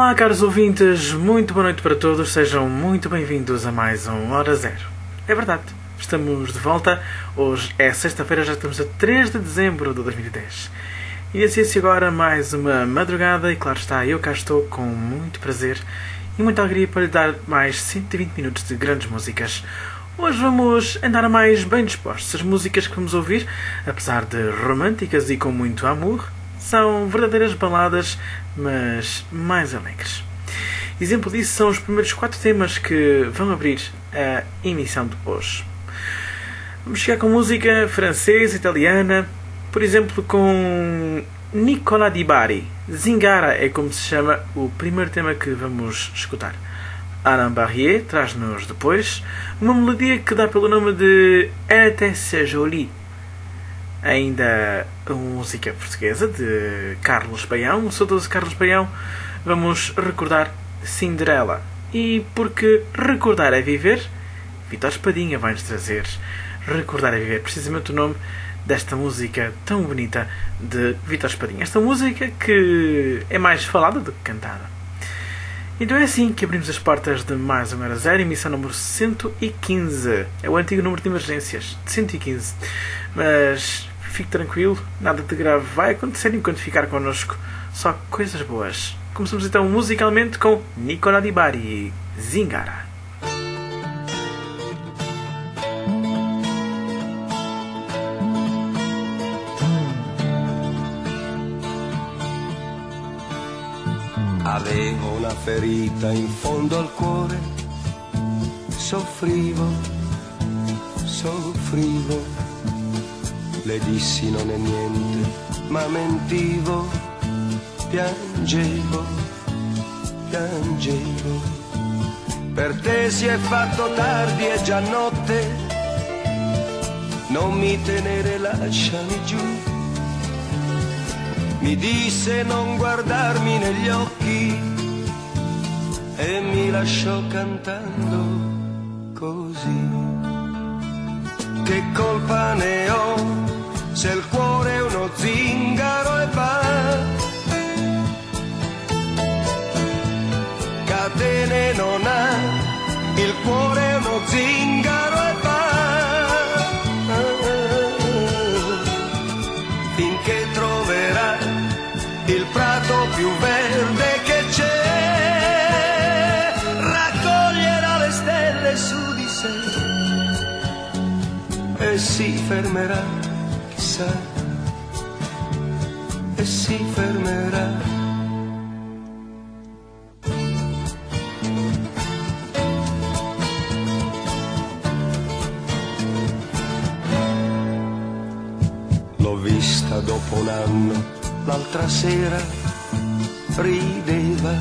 Olá, caros ouvintes, muito boa noite para todos, sejam muito bem-vindos a mais um Hora Zero. É verdade, estamos de volta, hoje é sexta-feira, já estamos a 3 de dezembro de 2010. Inicia-se agora mais uma madrugada e, claro está, eu cá estou com muito prazer e muita alegria para lhe dar mais 120 minutos de grandes músicas. Hoje vamos andar mais bem dispostos. As músicas que vamos ouvir, apesar de românticas e com muito amor, são verdadeiras baladas, mas mais alegres. Exemplo disso são os primeiros 4 temas que vão abrir a emissão de hoje. Vamos chegar com música francesa, italiana, por exemplo com Nicola Di Bari. Zingara é como se chama o primeiro tema que vamos escutar. Alain Barrier traz-nos depois uma melodia que dá pelo nome de Elle était si jolie. Ainda uma música portuguesa de Carlos Paião, o saudoso Carlos Paião. Vamos recordar Cinderela. E porque recordar é viver, Vítor Espadinha vai-nos trazer Recordar é Viver, precisamente o nome desta música tão bonita de Vítor Espadinha. Esta música que é mais falada do que cantada. Então é assim que abrimos as portas de mais uma Hora Zero, emissão número 115. É o antigo número de emergências, de 115. Mas fique tranquilo, nada de grave vai acontecer enquanto ficar connosco. Só coisas boas. Começamos então musicalmente com Nicola Di Bari, Zingara. Avevo una ferita in fondo al cuore, soffrivo, le dissi non è niente, ma mentivo, piangevo, per te si è fatto tardi, è già notte, non mi tenere, lasciami giù. Mi disse non guardarmi negli occhi e mi lasciò cantando così. Che colpa ne ho se il cuore è uno zingaro e va? Catene non ha, il cuore è uno zingaro e va. Finché troverà il prato più verde che c'è, raccoglierà le stelle su di sé e si fermerà, chissà, e si fermerà. L'ho vista dopo un anno, l'altra sera, rideva,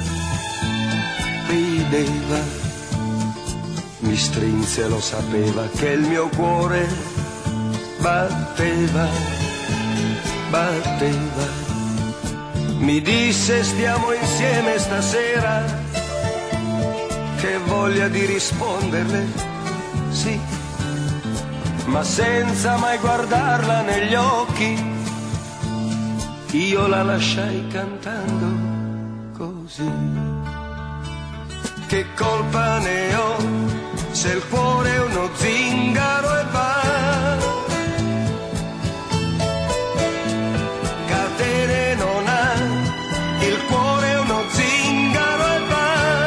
mi strinse, lo sapeva che il mio cuore batteva, mi disse stiamo insieme stasera, che voglia di risponderle, sì, ma senza mai guardarla negli occhi. Io la lasciai cantando così. Che colpa ne ho se il cuore è uno zingaro e va? Catene non ha, il cuore è uno zingaro e va.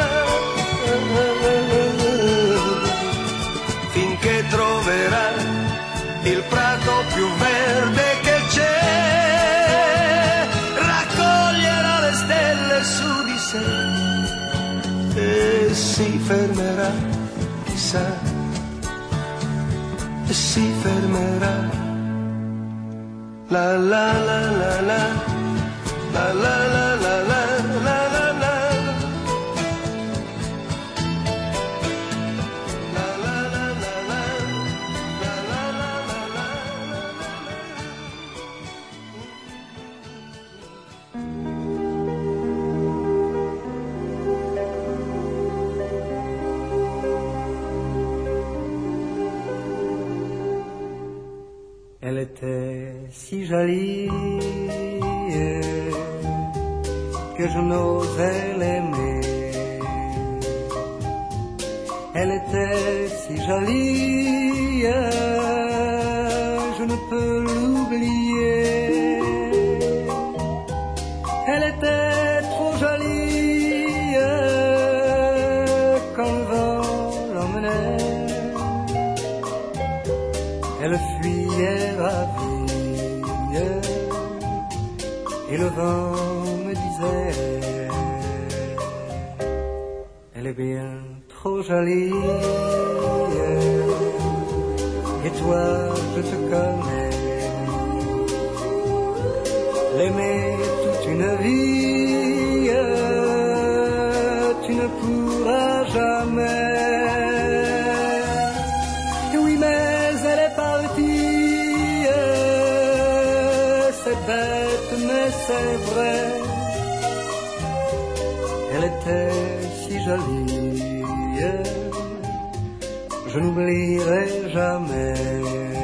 Finché troverà il prato più verde che c'è, su di sé e si fermerà, chissà, e si fermerà. La la la la la la la la la la la la la. Elle était si jolie que je n'osais l'aimer. Elle était si jolie, je ne peux l'oublier. Elle était trop jolie quand le vent l'emmenait. Elle fuyait ravie et le vent me disait: elle est bien trop jolie. Et toi, je te connais, l'aimer toute une vie, tu ne pourras jamais. Oui, mais elle est partie, c'est bête, mais c'est vrai. Elle était si jolie, je n'oublierai jamais.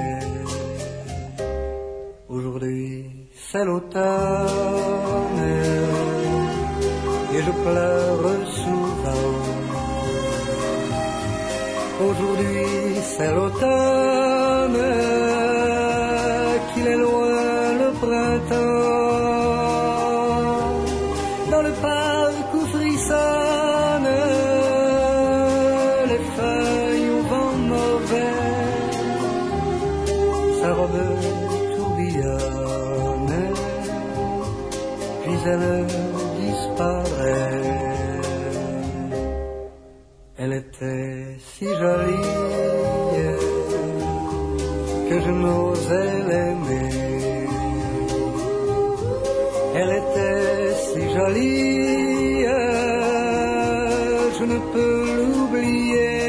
Aujourd'hui c'est l'automne et je pleure souvent. Aujourd'hui c'est l'automne, qu'il est loin le printemps. Dans le parc où frissonnent les feuilles au vent mauvais, sa robe tourbillonne, puis elle disparaît. Elle était si jolie que je n'osais l'aimer. Elle était si jolie, je ne peux l'oublier.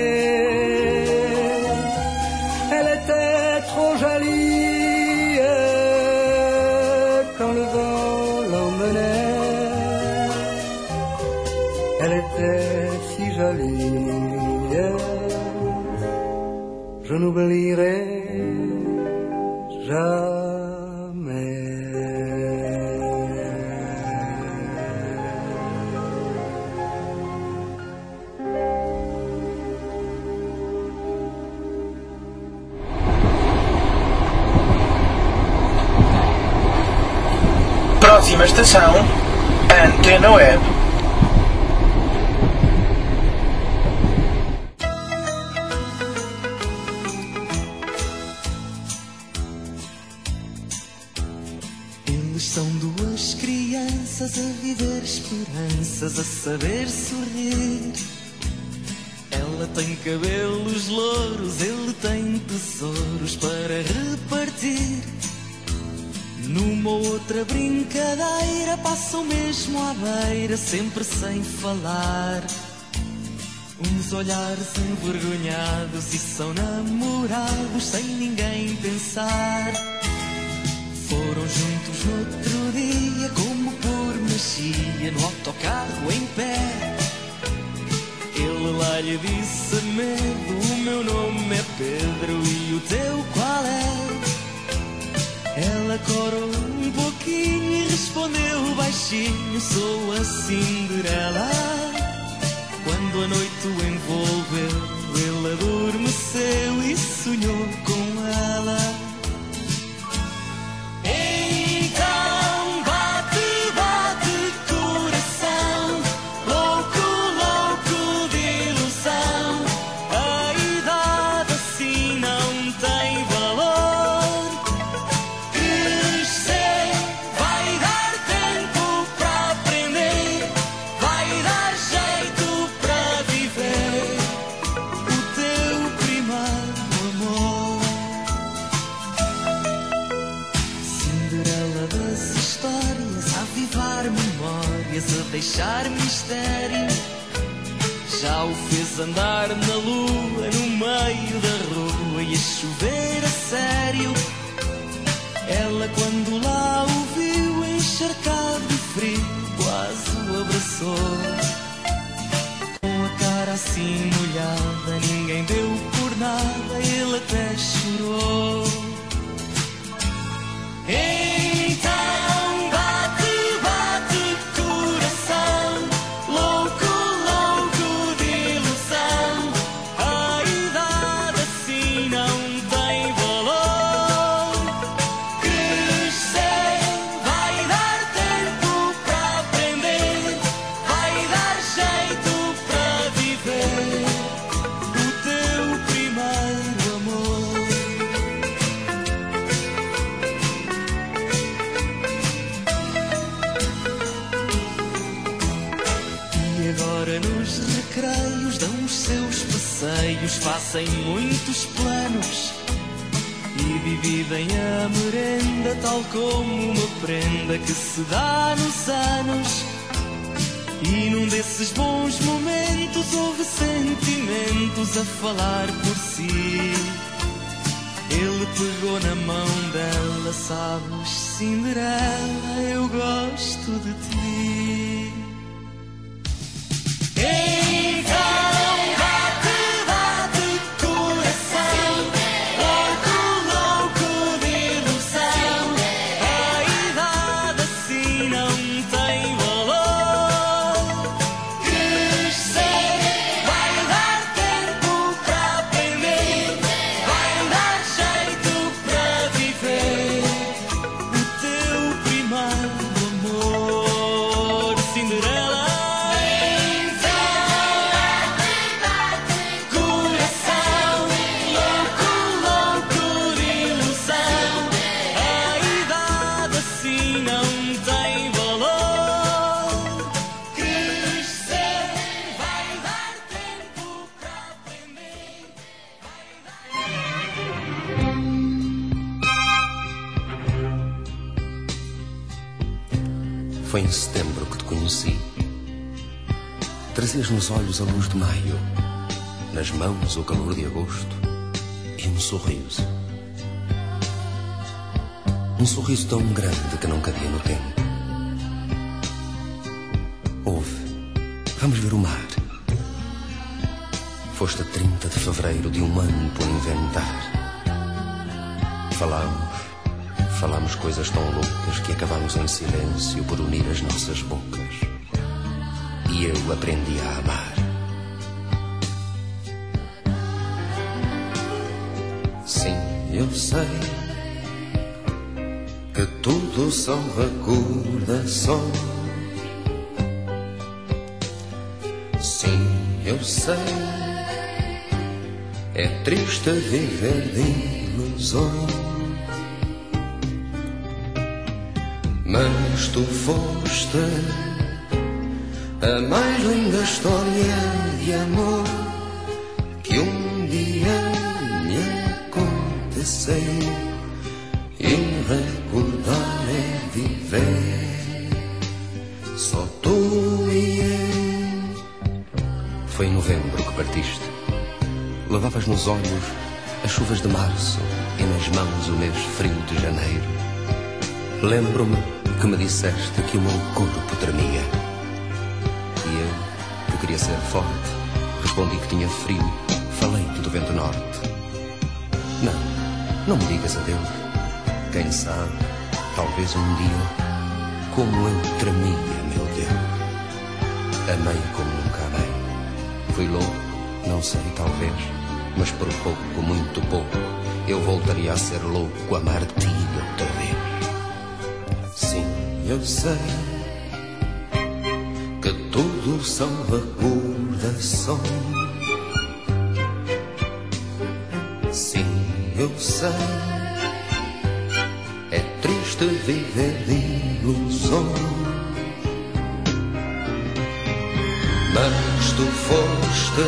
Elle était trop jolie quand le vent l'emmenait. Elle était si jolie, je n'oublierai jamais. Próxima estação, Antena Web. Eles são duas crianças a viver esperanças, a saber sorrir. Ela tem cabelos louros, ele tem tesouros para repartir. Numa outra brincadeira passam mesmo à beira, sempre sem falar. Uns olhares envergonhados e são namorados sem ninguém pensar. Foram juntos no outro dia, como por magia, no autocarro em pé. Ele lá lhe disse medo, o meu nome é Pedro e o teu qual é? Ela corou um pouquinho e respondeu baixinho: sou a Cinderela. Quando a noite o envolveu, ele adormeceu e sonhou com ela. Então bate, bate coração, louco, louco de ilusão. A idade assim não tem valor. Crescer vai dar tempo para aprender, vai dar jeito para viver o teu primeiro amor. Cinderela das histórias, a avivar memórias, a deixar mistério. Já o fez andar na lua, no meio da rua e a chover a sério. Ela quando lá o viu encharcado de frio, quase o abraçou. Com a cara assim molhada, ninguém deu por nada, ele até chorou. Então bate, bate coração, louco, louco de ilusão. são os seus passeios, fazem muitos planos e dividem a merenda tal como uma prenda que se dá nos anos. E num desses bons momentos houve sentimentos a falar por si. Ele pegou na mão dela, sabes, Cinderela, eu gosto de ti. Então bate, bate coração, louco, louco de ilusão. A idade assim não tem valor. Crescer vai dar tempo para aprender, vai dar jeito para viver o teu primeiro amor, Cinderela. Foi em setembro que te conheci. Trazias nos olhos a luz de maio, nas mãos o calor de agosto e um sorriso. Um sorriso tão grande que não cabia no tempo. Ouve, vamos ver o mar. Foste a 30 de fevereiro de um ano por inventar. Falámos coisas tão loucas que acabámos em silêncio por unir as nossas bocas. E eu aprendi a amar. Sim, eu sei que tudo são recordações. Sim, eu sei, é triste viver de ilusões. Mas tu foste a mais linda história de amor que um dia me aconteceu. E recordar é viver, só tu e eu. Foi em novembro que partiste. Levavas nos olhos as chuvas de março e nas mãos o mês frio de janeiro. Lembro-me que me disseste que o meu corpo tremia. E eu, que queria ser forte, respondi que tinha frio. Falei-te do vento norte. Não me digas adeus. Quem sabe, talvez um dia, como eu tremia, meu Deus. Amei como nunca amei. Fui louco, não sei, talvez, mas por pouco, muito pouco, eu voltaria a ser louco, amar-te outra vez. Sim, eu sei que tudo são recordações. Sim, eu sei, é triste viver de ilusões. Mas tu foste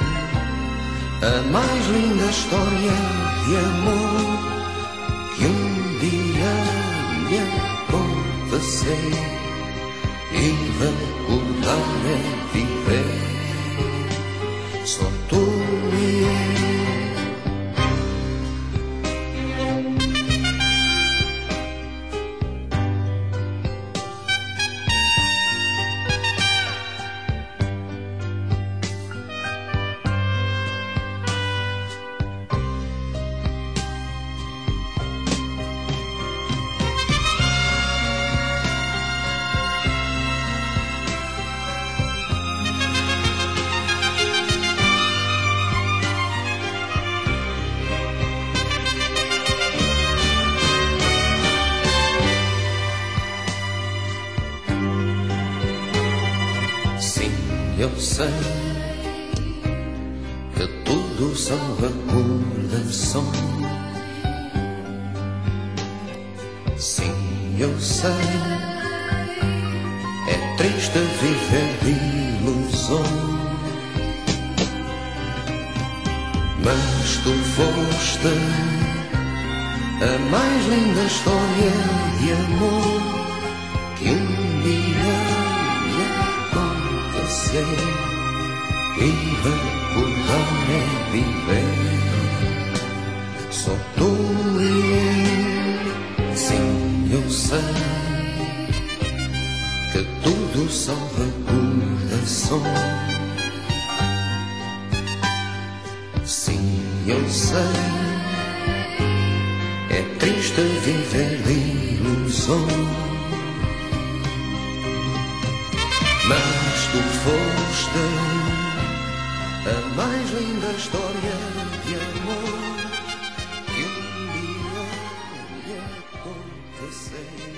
a mais linda história de amor que um dia me aconteceu. E recordar é viver, só tu e eu. Eu sei que tudo são recordações. Sim, eu sei, é triste viver de ilusões. mas tu foste a mais linda história de amor que um dia me aconteceu. E recordar é viver, só tu e eu, sim eu sei que tudo são recordações. Sim, eu sei, é triste viver de ilusão, mas tu foste a mais linda história de amor que um dia me aconteceu.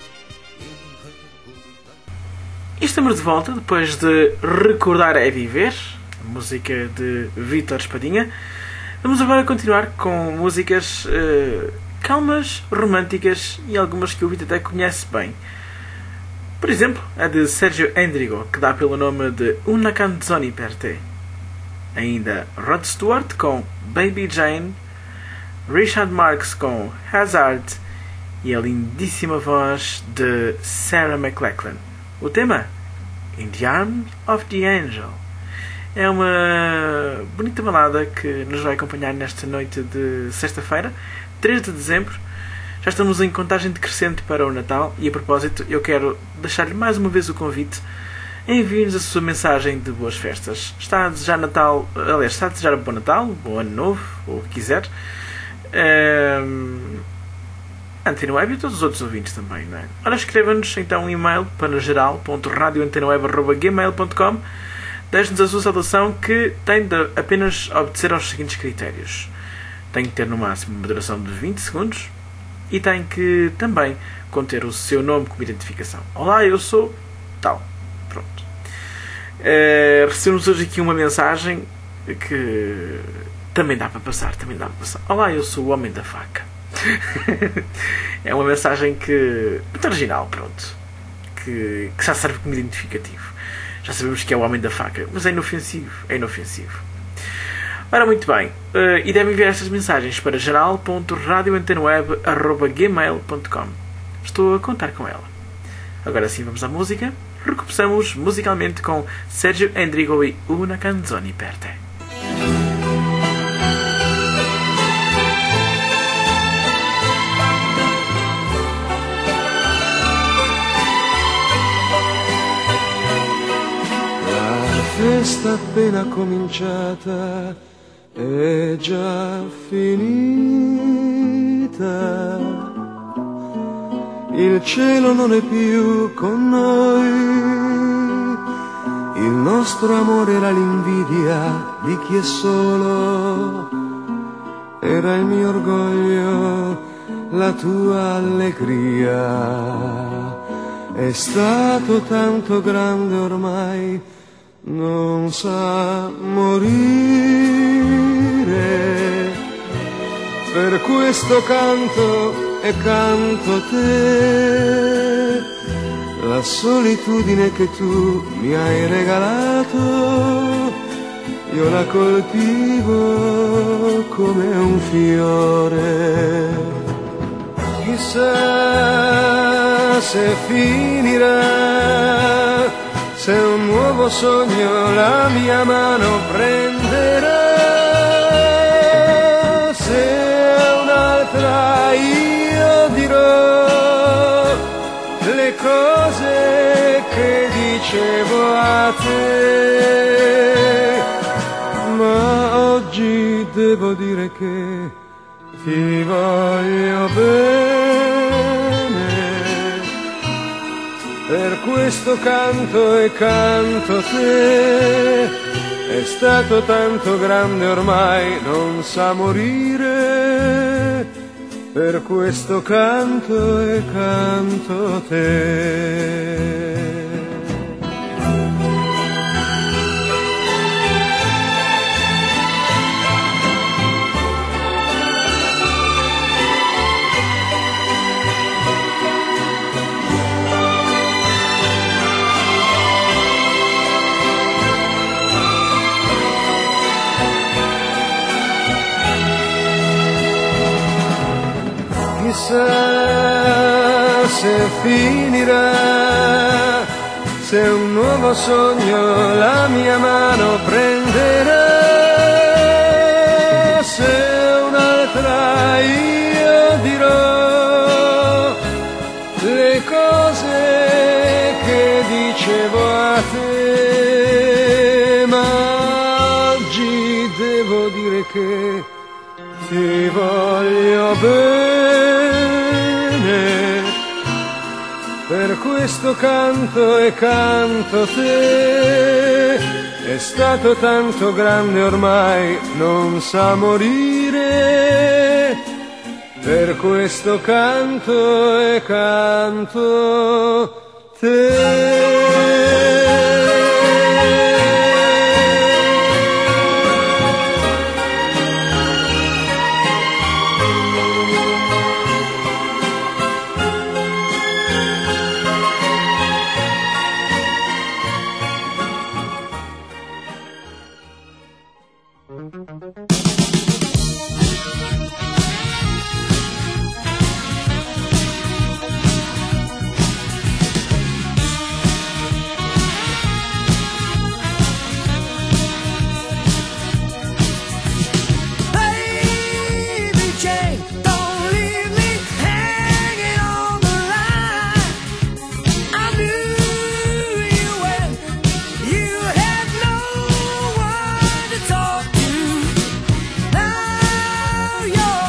E estamos de volta depois de Recordar é Viver, a música de Vítor Espadinha. Vamos agora continuar com músicas calmas, românticas e algumas que o Vítor até conhece bem. Por exemplo, a de Sergio Endrigo, que dá pelo nome de Una canzone per te. Ainda Rod Stewart com Baby Jane, Richard Marx com Hazard e a lindíssima voz de Sarah McLachlan. O tema? In the Arms of the Angel. É uma bonita balada que nos vai acompanhar nesta noite de sexta-feira, 3 de dezembro. Já estamos em contagem decrescente para o Natal e, a propósito, eu quero deixar-lhe mais uma vez o convite. Envie-nos a sua mensagem de boas festas. Está a desejar Natal, aliás, está a desejar bom Natal, bom Ano Novo, ou o que quiser. Antena Web e todos os outros ouvintes também, não é? Ora, escreva-nos então um e-mail para geral.radioantenaweb@gmail.com. Deixe-nos a sua saudação, que tem de apenas obedecer aos seguintes critérios. Tem que ter no máximo uma duração de 20 segundos e tem que também conter o seu nome como identificação. Olá, eu sou tal. Pronto. Recebemos hoje aqui uma mensagem que também dá para passar. Olá, eu sou o Homem da Faca. É uma mensagem muito original, pronto, que já serve como identificativo. Já sabemos que é o Homem da Faca, mas é inofensivo. Ora, muito bem, e devem enviar estas mensagens para geral.radioantenaweb@gmail.com. Estou a contar com ela. Agora sim, vamos à música. Recomeçamos musicalmente com Sergio Endrigo e Una canzone per te. La festa appena cominciata è già finita. Il cielo non è più con noi, il nostro amore era l'invidia di chi è solo, era il mio orgoglio, la tua allegria. È stato tanto grande ormai, non sa morire, per questo canto e canto te, la solitudine che tu mi hai regalato, io la coltivo come un fiore. Chissà se finirà, se un nuovo sogno la mia mano prenderà, se un'altra io dirò le cose che dicevo a te, ma oggi devo dire che ti voglio bene, per questo canto e canto te, è stato tanto grande ormai, non sa morire, per questo canto e canto te. chissà se finirà, se un nuovo sogno la mia mano prenderà, se un'altra io dirò le cose che dicevo a te, ma oggi devo dire che ti voglio bene, per questo canto e canto te, è stato tanto grande ormai non sa morire, per questo canto e canto te. You're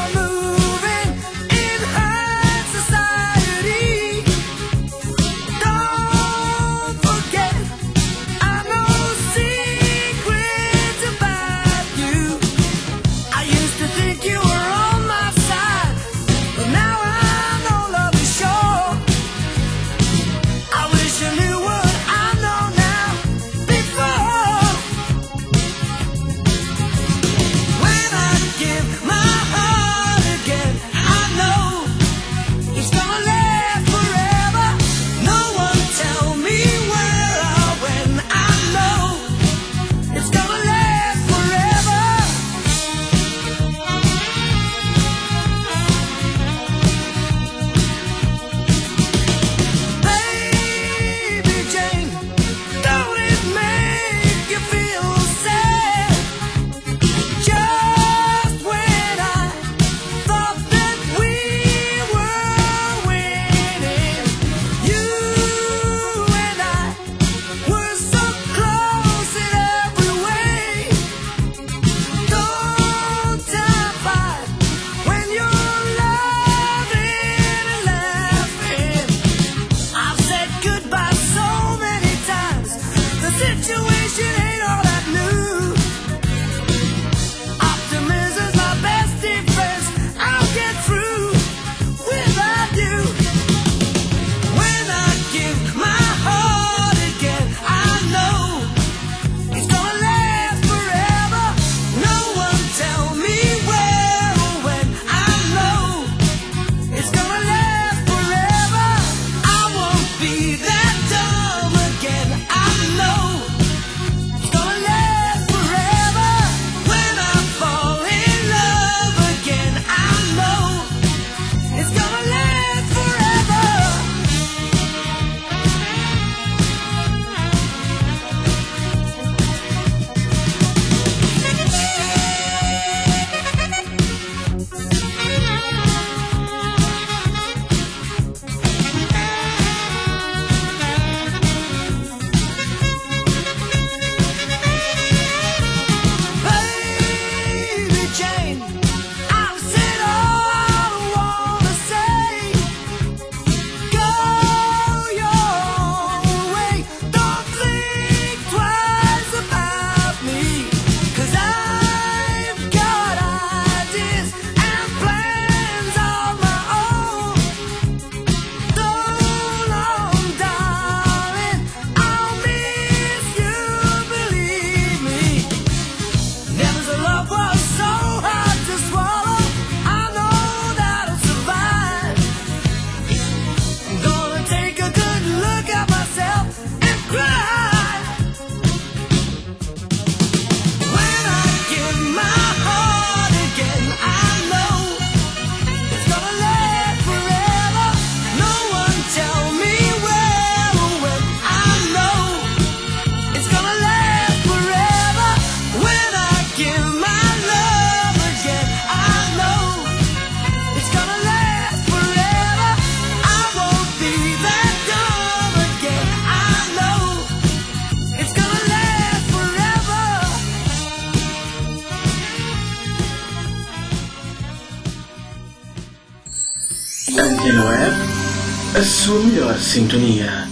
E não é a sua melhor sintonia.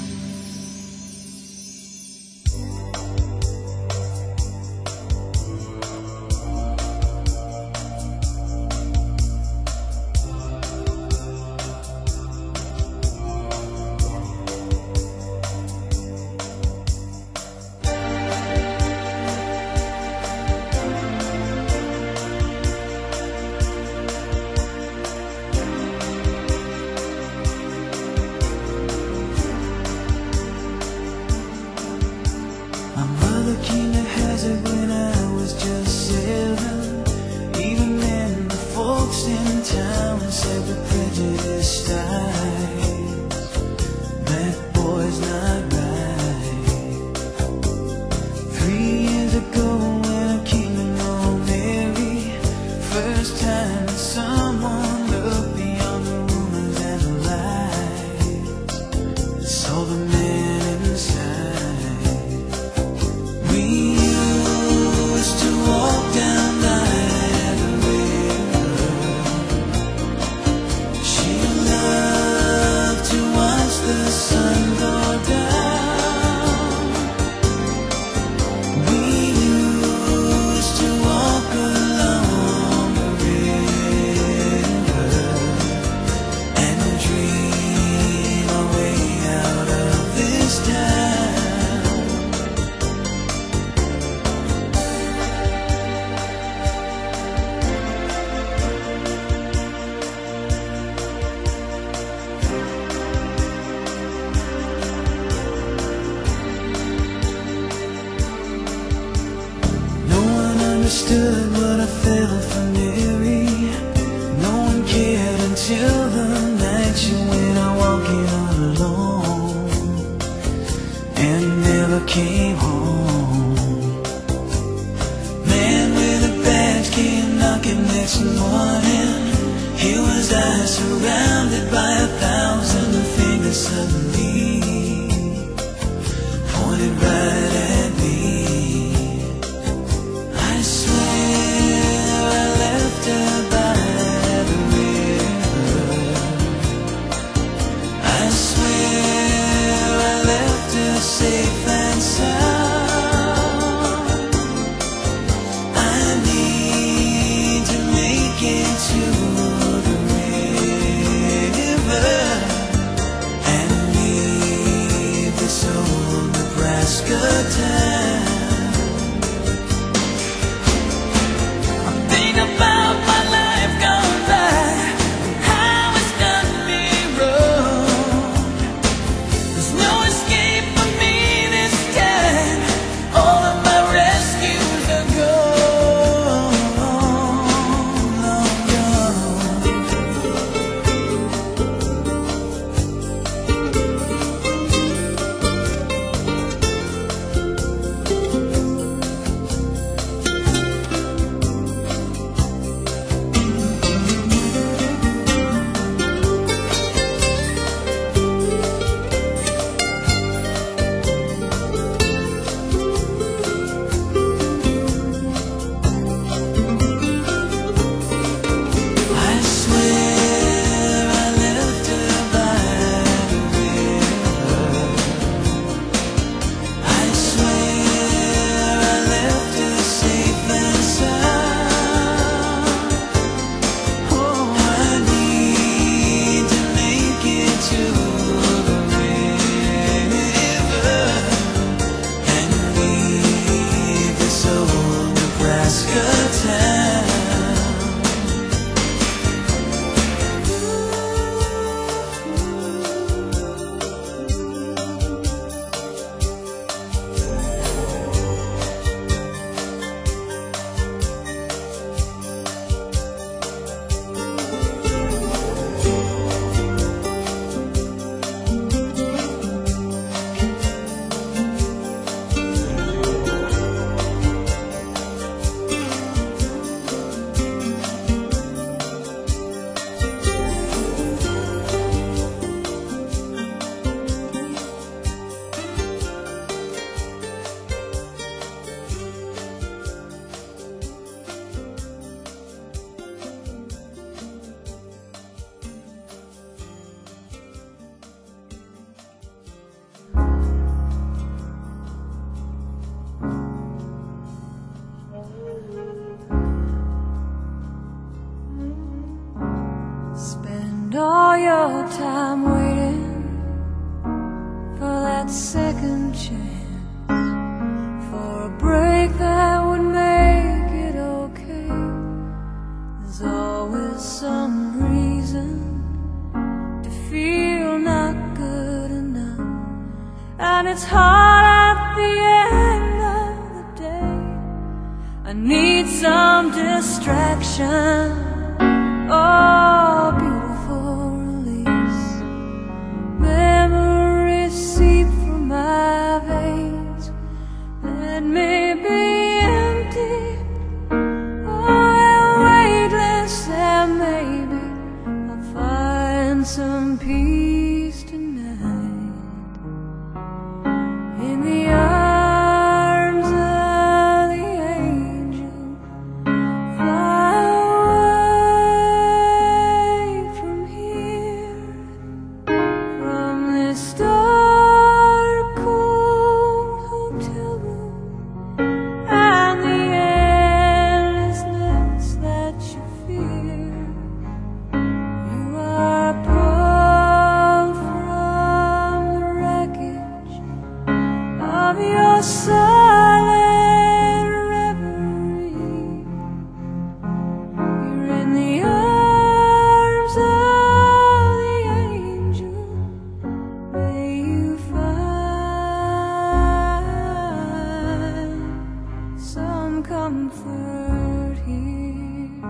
Understood what I felt for Mary. No one cared until the night she went out walking all alone and never came home. Man with a badge came knocking next morning. Here was I surrounded by 1,000 fingers suddenly pointed right at me. I swear I left her by the river. I swear I left her safe and sound. I need to make it to the river and leave this old Nebraska town. About my life gone by, how it's done me wrong. There's no escape for me this time. All of my rescues are gone, long your time waiting for that second chance, for a break that would make it okay. There's always some reason to feel not good enough, and it's hard at the end of the day. I need some distraction, oh, beautiful release. Memories seep through my veins. Let me be empty, oh, weightless, and maybe I'll find some peace tonight in the arms of the angel. Fly away from here, from this dark, cold hotel room, and the endlessness that you fear. You are pulled from the wreckage of your silent reverie. You're in the arms of the angel. May you find some comfort here.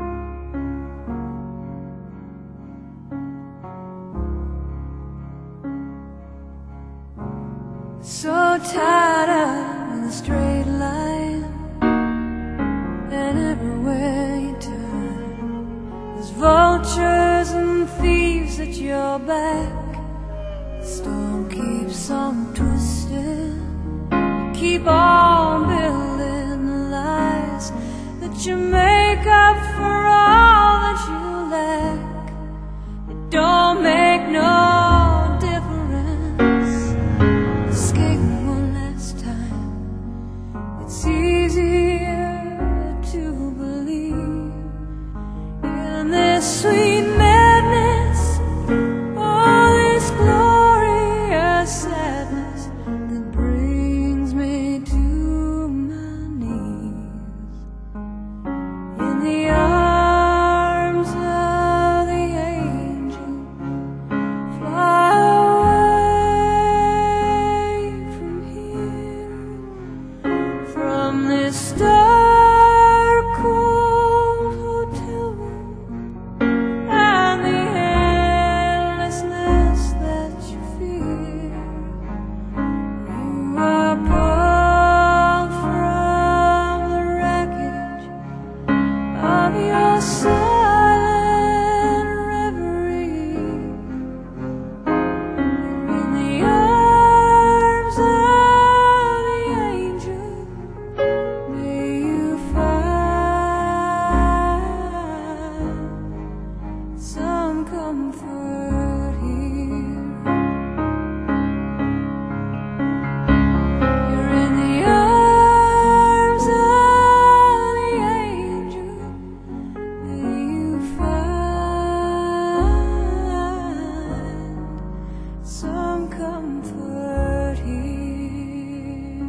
So tied up in a straight line, and everywhere you turn, there's vultures and thieves at your back. The storm keeps on twisting. You keep on building the lies that you make up for all that you lack. It don't make no difference. Escape one last time. It's easier to believe in this sweet madness, all this glorious sadness that brings me to my knees in the arms of the angel. Fly away from here, from this dark, cold hotel room, and the endlessness that you fear. You are pulled from the wreckage of your silent reverie. You're in the arms of the angel. May you find some comfort here. You're in the arms of the angel. May you find some comfort here.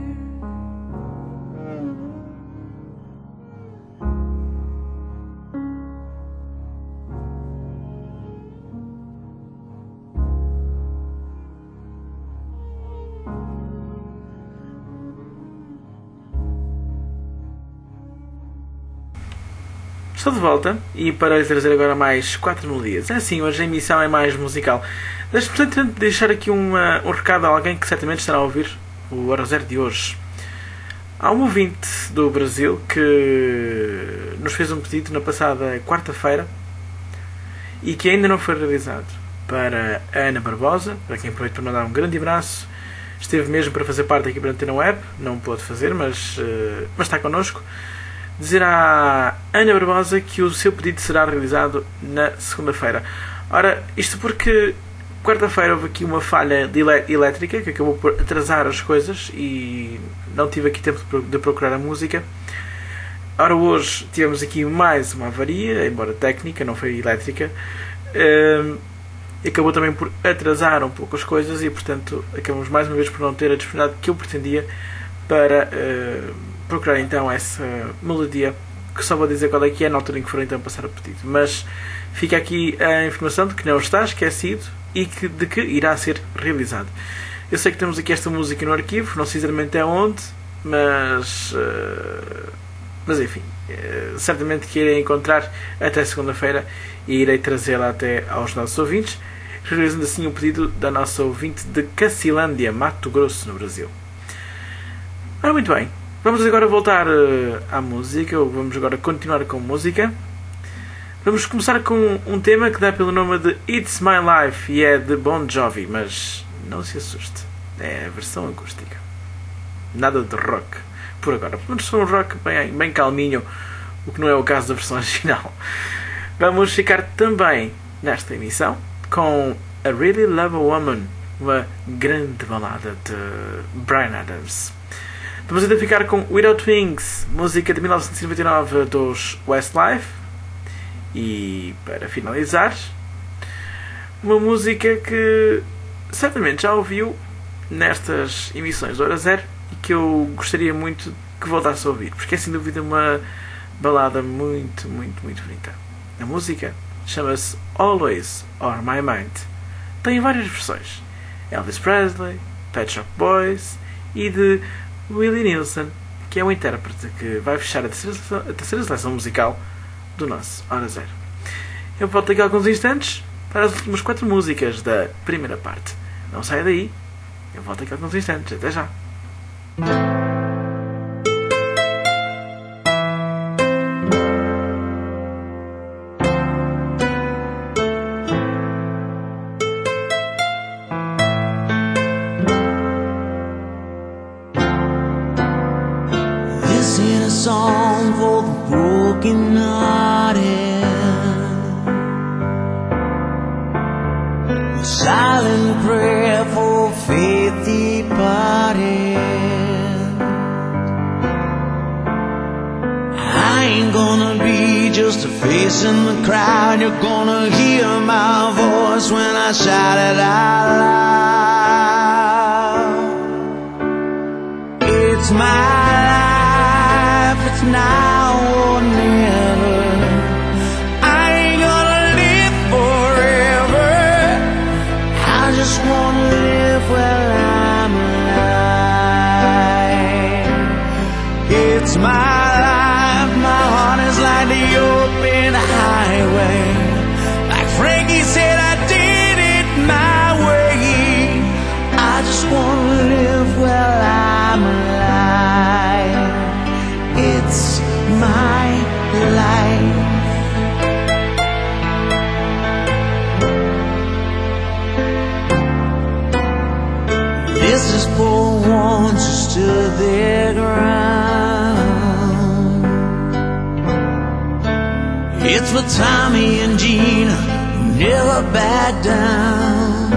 Estou de volta e para lhe trazer agora mais 4 melodias. É assim, hoje a emissão é mais musical. Deixe-me deixar aqui um recado a alguém que certamente estará a ouvir o Hora Zero de hoje. Há um ouvinte do Brasil que nos fez um pedido na passada quarta-feira e que ainda não foi realizado. Para a Ana Barbosa, para quem aproveito para mandar um grande abraço. Esteve mesmo para fazer parte da equipe da Antena Web, não pôde fazer, mas está connosco. Dizer à Ana Barbosa que o seu pedido será realizado na segunda-feira. Ora, isto porque quarta-feira houve aqui uma falha elétrica que acabou por atrasar as coisas e não tive aqui tempo de procurar a música. Ora, hoje tivemos aqui mais uma avaria, embora técnica, não foi elétrica. e acabou também por atrasar um pouco as coisas e, portanto, acabamos mais uma vez por não ter a disponibilidade que eu pretendia para procurar então essa melodia, que só vou dizer qual é que é na altura em que for então passar o pedido. Mas fica aqui a informação de que não está esquecido e de que irá ser realizado. Eu sei que temos aqui esta música no arquivo, não sei exatamente aonde, mas enfim, certamente que irei encontrar até segunda-feira e irei trazê-la até aos nossos ouvintes, realizando assim o pedido da nossa ouvinte de Cacilândia, Mato Grosso, no Brasil. Ora, muito bem, vamos agora voltar à música, ou vamos agora continuar com música. Vamos começar com um tema que dá pelo nome de It's My Life e é de Bon Jovi, mas não se assuste, é a versão acústica. Nada de rock, por agora. Vamos ser um rock bem calminho, o que não é o caso da versão original. Vamos ficar também nesta emissão com I Really Love a Woman, uma grande balada de Bryan Adams. Vamos ainda ficar com Without Wings, música de 1999 dos Westlife. E para finalizar, uma música que certamente já ouviu nestas emissões do Hora Zero e que eu gostaria muito que voltasse a ouvir, porque é sem dúvida uma balada muito, muito, muito bonita. A música chama-se Always On My Mind. Tem várias versões: Elvis Presley, Pet Shop Boys e de Willie Nelson, que é o intérprete que vai fechar a terceira seleção musical do nosso Hora Zero. Eu volto daqui a alguns instantes para as últimas 4 músicas da primeira parte. Não saia daí, eu volto daqui a alguns instantes. Até já! This ain't a song for the broken-hearted, a silent prayer for faith departed. I ain't gonna be just a face in the crowd. You're gonna hear my voice when I shout it out loud. It's my life, it's now or never. I ain't gonna live forever. I just wanna live while I'm alive. It's my life, my heart is like the open highway. Like Frankie said, I did it my way. I just wanna live while I'm alive. It's my life. This is for ones who stood their ground. It's for Tommy and Gina who never back down.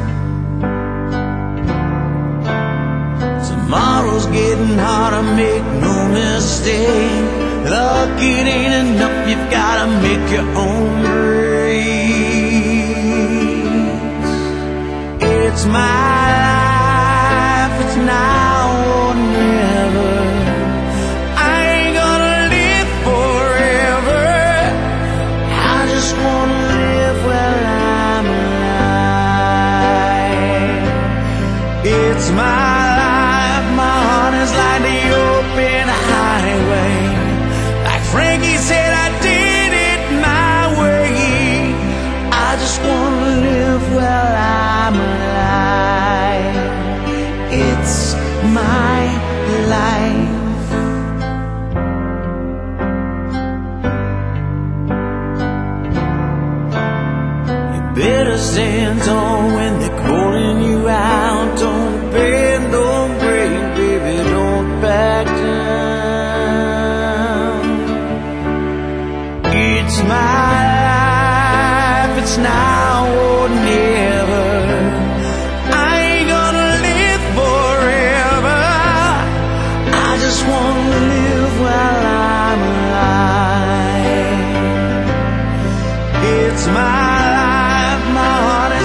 Tomorrow's getting harder, make no mistake. Luck, it ain't enough, you've gotta make your own race. It's my life, it's now or never. I ain't gonna live forever. I just wanna live while I'm alive. It's my life, my heart is like the open highway. Like Frankie said, I did it my way. I just wanna live while I'm alive. It's my life. You better stand tall when they're calling you out. Don't bend, don't break, baby, don't back down. It's my life, it's now or never. I ain't gonna live forever. I just wanna live while I'm alive. It's my life, my heart is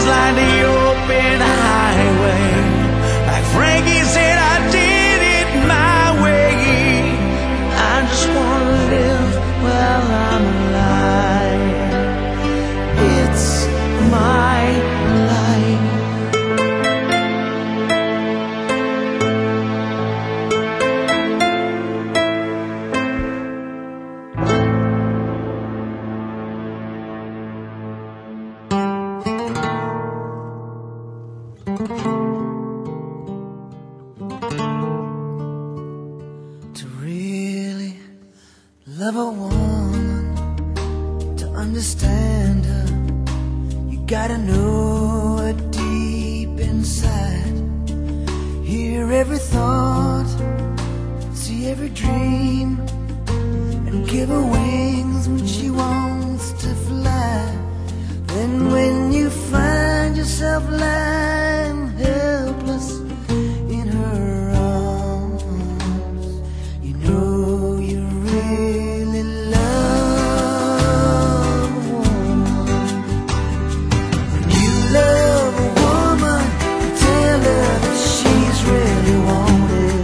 love a woman, to understand her, you gotta know her deep inside. Hear every thought, see every dream, and give her wings when she wants to fly. Then when you find yourself lying helpless in her arms, you know you really love a woman. When you love a woman, you tell her that she's really wanted.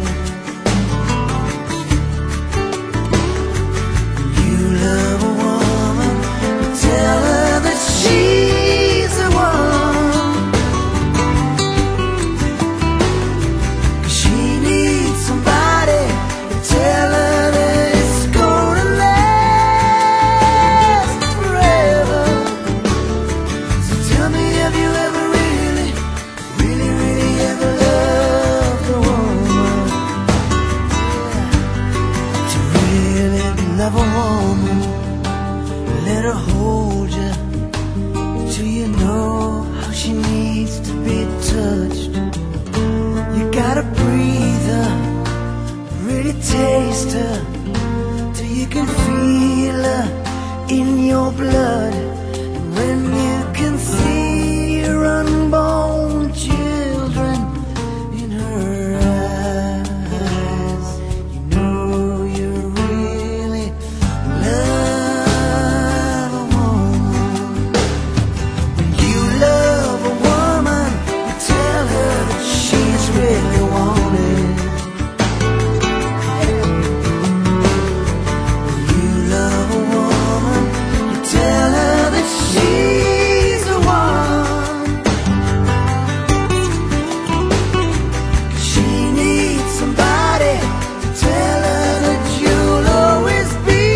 When you love a woman, you tell her that she's the one. 'Cause she needs somebody to tell her that it's gonna last forever. So tell me, have you ever really, really, really ever loved a woman? To really love a woman, let her hold you till you know how she needs to be touched. You gotta breathe her, really taste her, till you can feel her in your blood. And when you can see your unborn children in her eyes, you know you really love a woman. When you love a woman, you tell her that she's really wanted. When you love a woman, you tell her that she's the one. 'Cause she needs somebody to tell her that you'll always be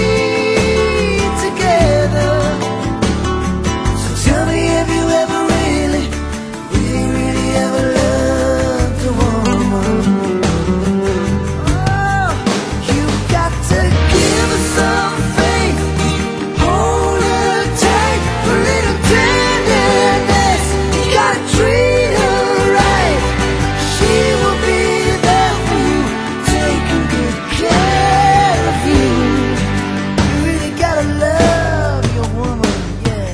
together. So tell me, have you ever really, really, really ever loved a woman? Oh, you got to give her some faith, hold her tight, a little tenderness. You gotta treat her right, she will be there for you, taking good care of you. You really gotta love your woman, yeah.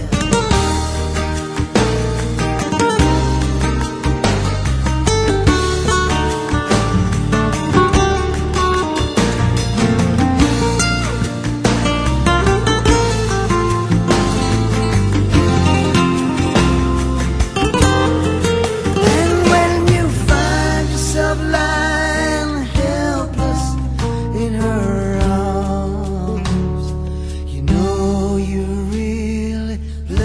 And when you find yourself lying helpless in her arms, you know you really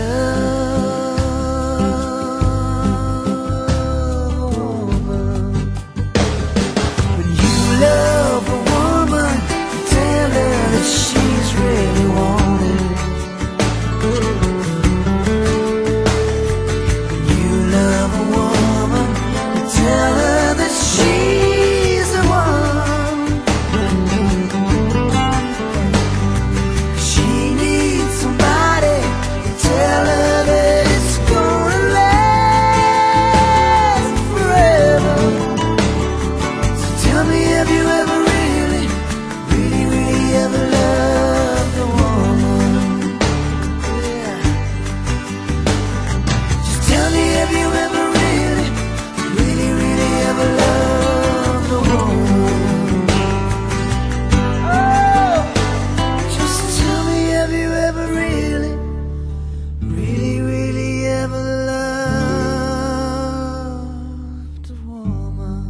love a woman. When you love a woman, you tell her that she's really wanted. When you love a woman, you tell her that she's the one. She needs somebody to tell her that it's gonna last forever. So tell me, have you ever really, really, really ever loved a woman? Yeah. Just tell me, have you ever really, really, really ever loved a woman? Oh, just tell me, have you ever really, really, really ever loved a woman?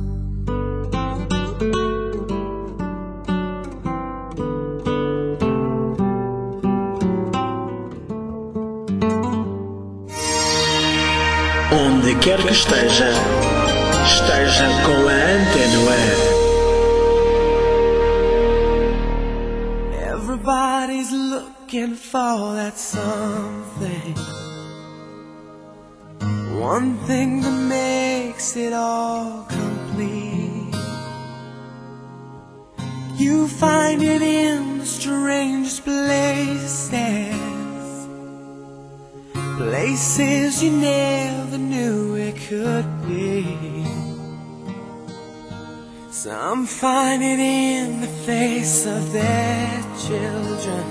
Onde quer que esteja, esteja com a Antena Web. Everybody's looking for that something, one thing that makes it all complete. You find it in the street. places you never knew it could be. Some find it in the face of their children.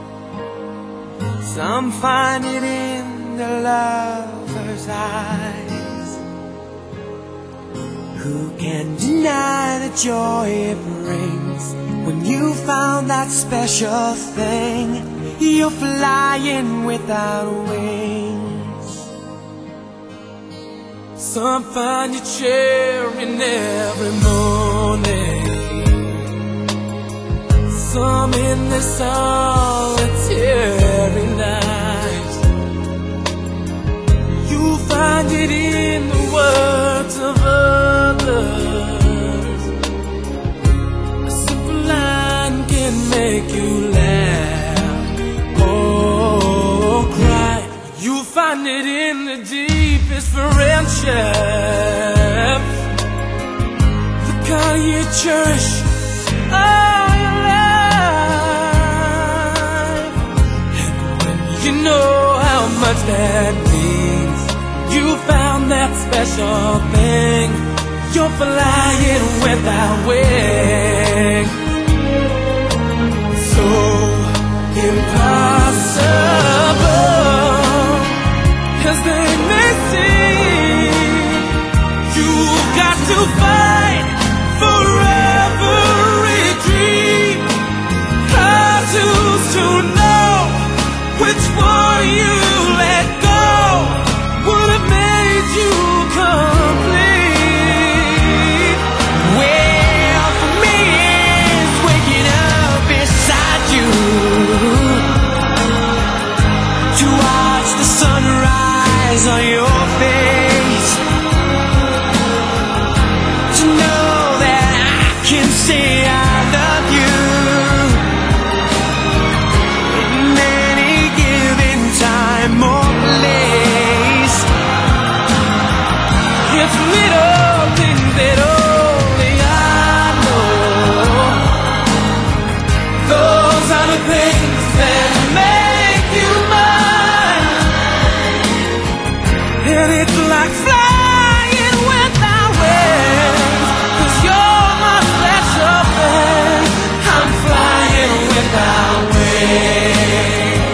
Some find it in the lover's eyes. Who can deny the joy it brings when you found that special thing? You're flying without wings. Some find you cheering every morning. Some in the solitary night. You find it in the words of others. A simple line can make you laugh or cry. You find it in the deepest friendships, the kind you cherish all your life. And when you know how much that means, you found that special thing. You're flying without wings. So impossible as they may seem, you've got to fight for every dream. Hard to know which one you let go would have made you complete. Well, for me it's waking up beside you to watch the sunrise on your face, to know that I can say I love you in any given time or place. It's little things that only I know. Those are the things that make you mine. And it's like flying without wings, 'cause you're my special thing. I'm flying without wings.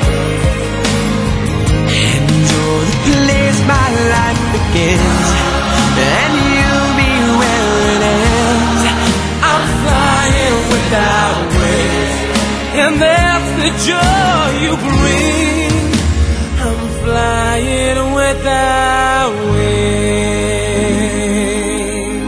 And you're the place my life begins, and you'll be where it ends. I'm flying without wings, and that's the joy you bring. I'm flying without wings.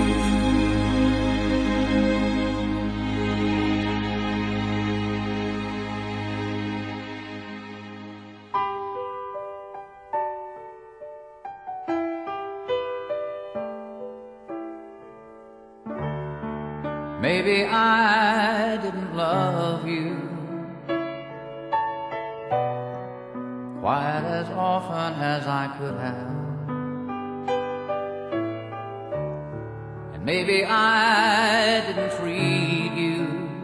Maybe I didn't love you quite as often as I could have, and maybe I didn't treat you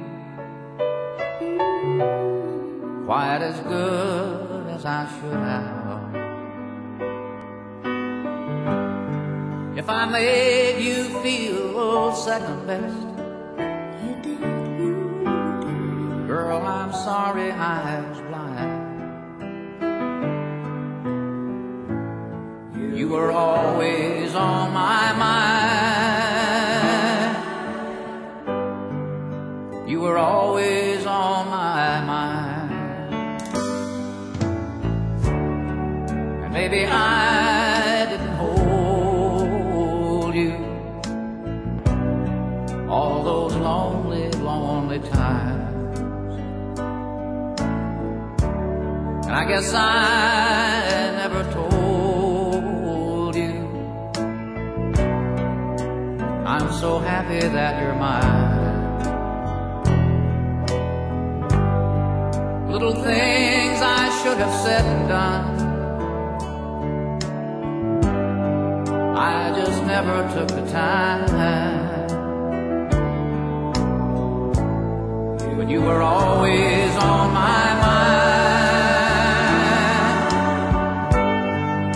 quite as good as I should have. If I made you feel second best, girl, I'm sorry I was blind. You were always on my mind. You were always on my mind. And maybe I didn't hold you all those lonely, lonely times. And I guess I never told you I'm so happy that you're mine. Little things I should have said and done, I just never took the time. But you were always on my mind.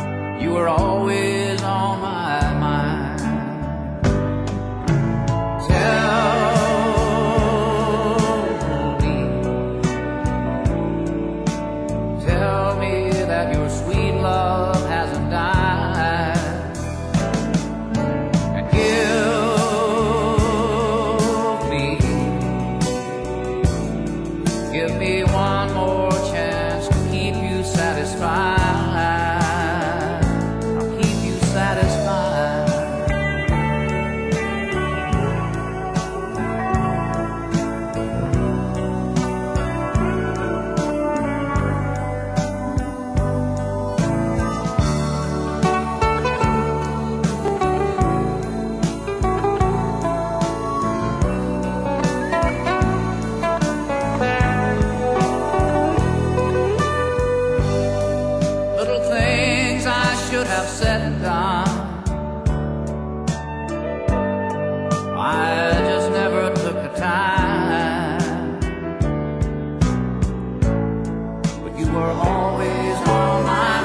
were always on my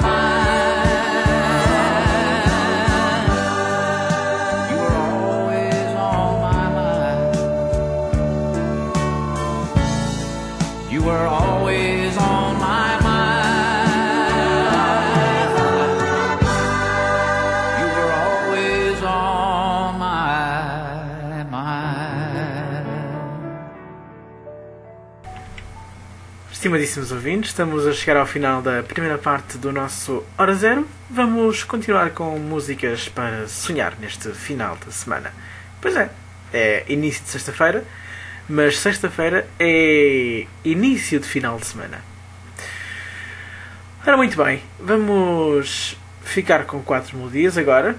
mind. You were always on my mind. You were always on my mind. You were always on my mind. Estimadíssimos ouvintes, estamos a chegar ao final da primeira parte do nosso Hora Zero. Vamos continuar com músicas para sonhar neste final de semana. Pois é início de sexta-feira, mas sexta-feira é início de final de semana. Ora, muito bem, vamos ficar com 4 melodias agora.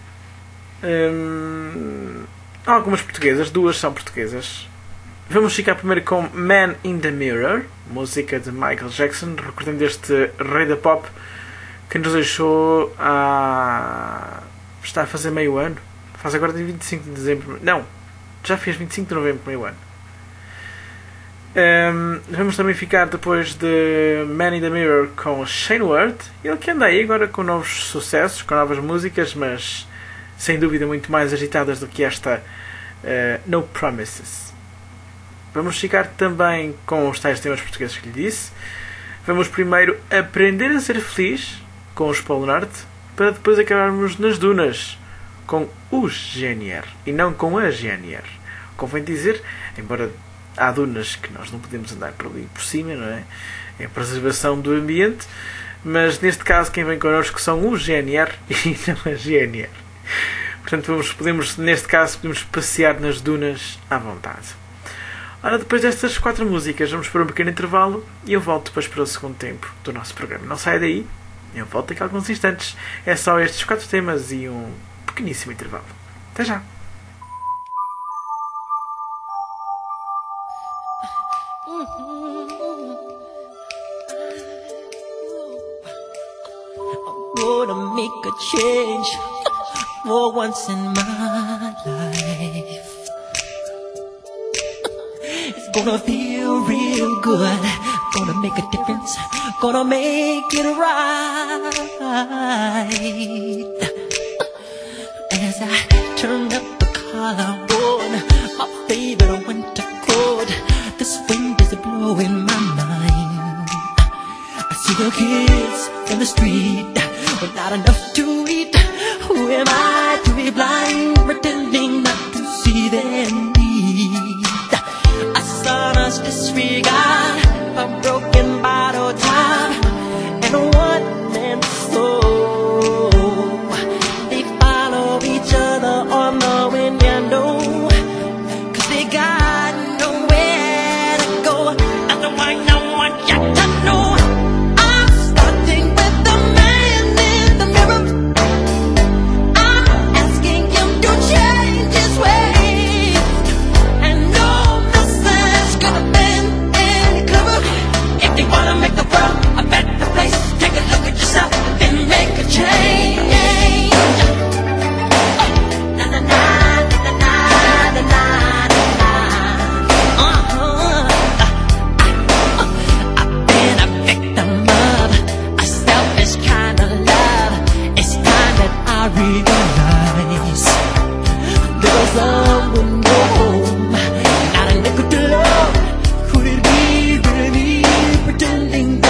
Algumas portuguesas, 2 são portuguesas. Vamos ficar primeiro com Man in the Mirror, música de Michael Jackson, recordando este rei da pop que nos deixou está a fazer meio ano. Faz agora de 25 de dezembro. Não, já fez 25 de novembro, meio ano. Vamos também ficar depois de Man in the Mirror com Shane Ward, ele que anda aí agora com novos sucessos, com novas músicas, mas sem dúvida muito mais agitadas do que esta No Promises. Vamos ficar também com os tais temas portugueses que lhe disse. Vamos primeiro Aprender a Ser Feliz com os Polo Norte, para depois acabarmos nas Dunas com os GNR e não com a GNR. Convém dizer, embora há dunas que nós não podemos andar por ali por cima, não é? É a preservação do ambiente, mas neste caso quem vem connosco são os GNR e não a GNR. Portanto, neste caso podemos passear nas dunas à vontade. Ora, depois destas 4 músicas, vamos para um pequeno intervalo e eu volto depois para o segundo tempo do nosso programa. Não saia daí, eu volto daqui a alguns instantes. É só estes 4 temas e um pequeníssimo intervalo. Até já! Gonna make a change for once in my life. It's gonna feel real good. Gonna make a difference. Gonna make it right. As I turn up the collar on my favorite winter coat, this wind is blowing my mind. I see the kids in the street with not enough to eat. Who am I to be blind, pretending not to see their need? I saw us disregard a broken bottle top and a one-man soul. They follow each other on the window, 'cause they got nowhere to go. That's why no one got to know. I'm starting with the man in the mirror. I'm asking him to change his ways, and no message could have been any clearer. If you wanna make the world a better place, take a look at yourself and make a change. Na na na na na na na na. I've been a victim of a selfish kind of love. It's time that I realize there was someone home, not a nickel to love. Could it be really pretending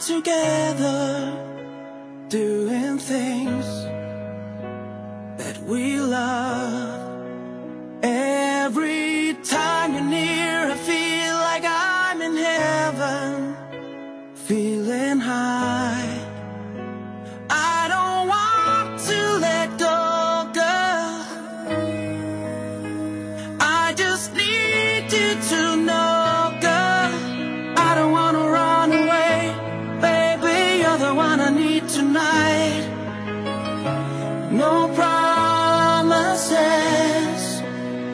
together, doing things that we love. Every time you're near, I feel like I'm in heaven, feeling high. I don't want to let go, girl. I just need you to know, girl. I don't want to run away, baby. You're the one I need tonight. No promises,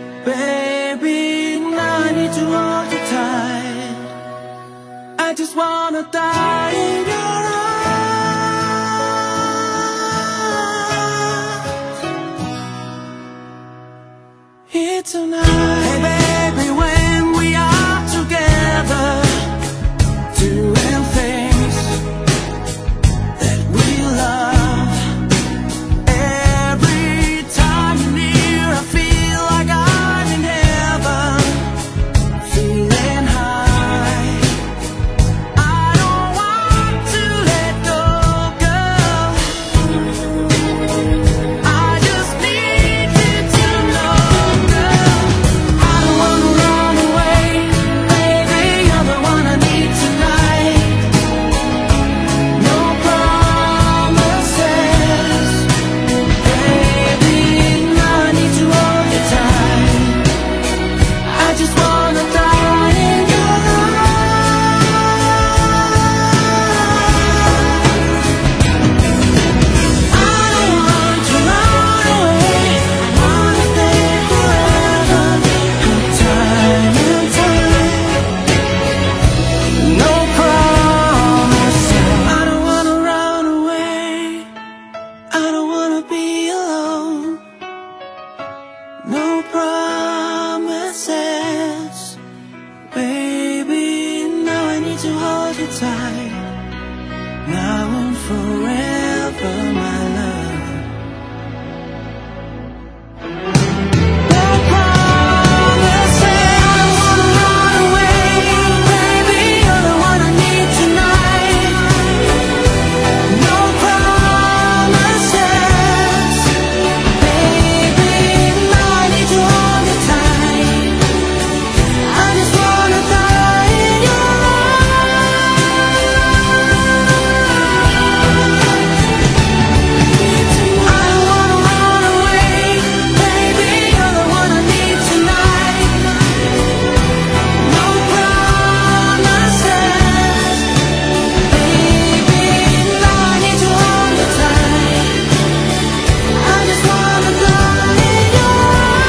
baby. Now I need to hold you tight. I just wanna die in your arms here tonight. Hey baby, when we are together, doing things that we love. Every time you're near, I feel like I'm in heaven, feeling high. I don't want to let go, girl. I just need you to know, girl. I don't wanna run away, baby. You're the one I need tonight. No promises, baby. Now I need to hold you tight. I just wanna die in your arms. I don't want to run away. I wanna stay forever, time and time. No promises. I don't wanna run away. I don't wanna be alone. No promises, baby. Now I need to hold you tight. Now and forever, my love. No promises. I don't wanna run away, baby. You're the one I need tonight. No promises, baby. Now I need to hold you tight. I just wanna die in your arms. I don't wanna run away, baby. You're the one I need tonight. No promises, baby. Now I need to hold you tight. I just wanna die in your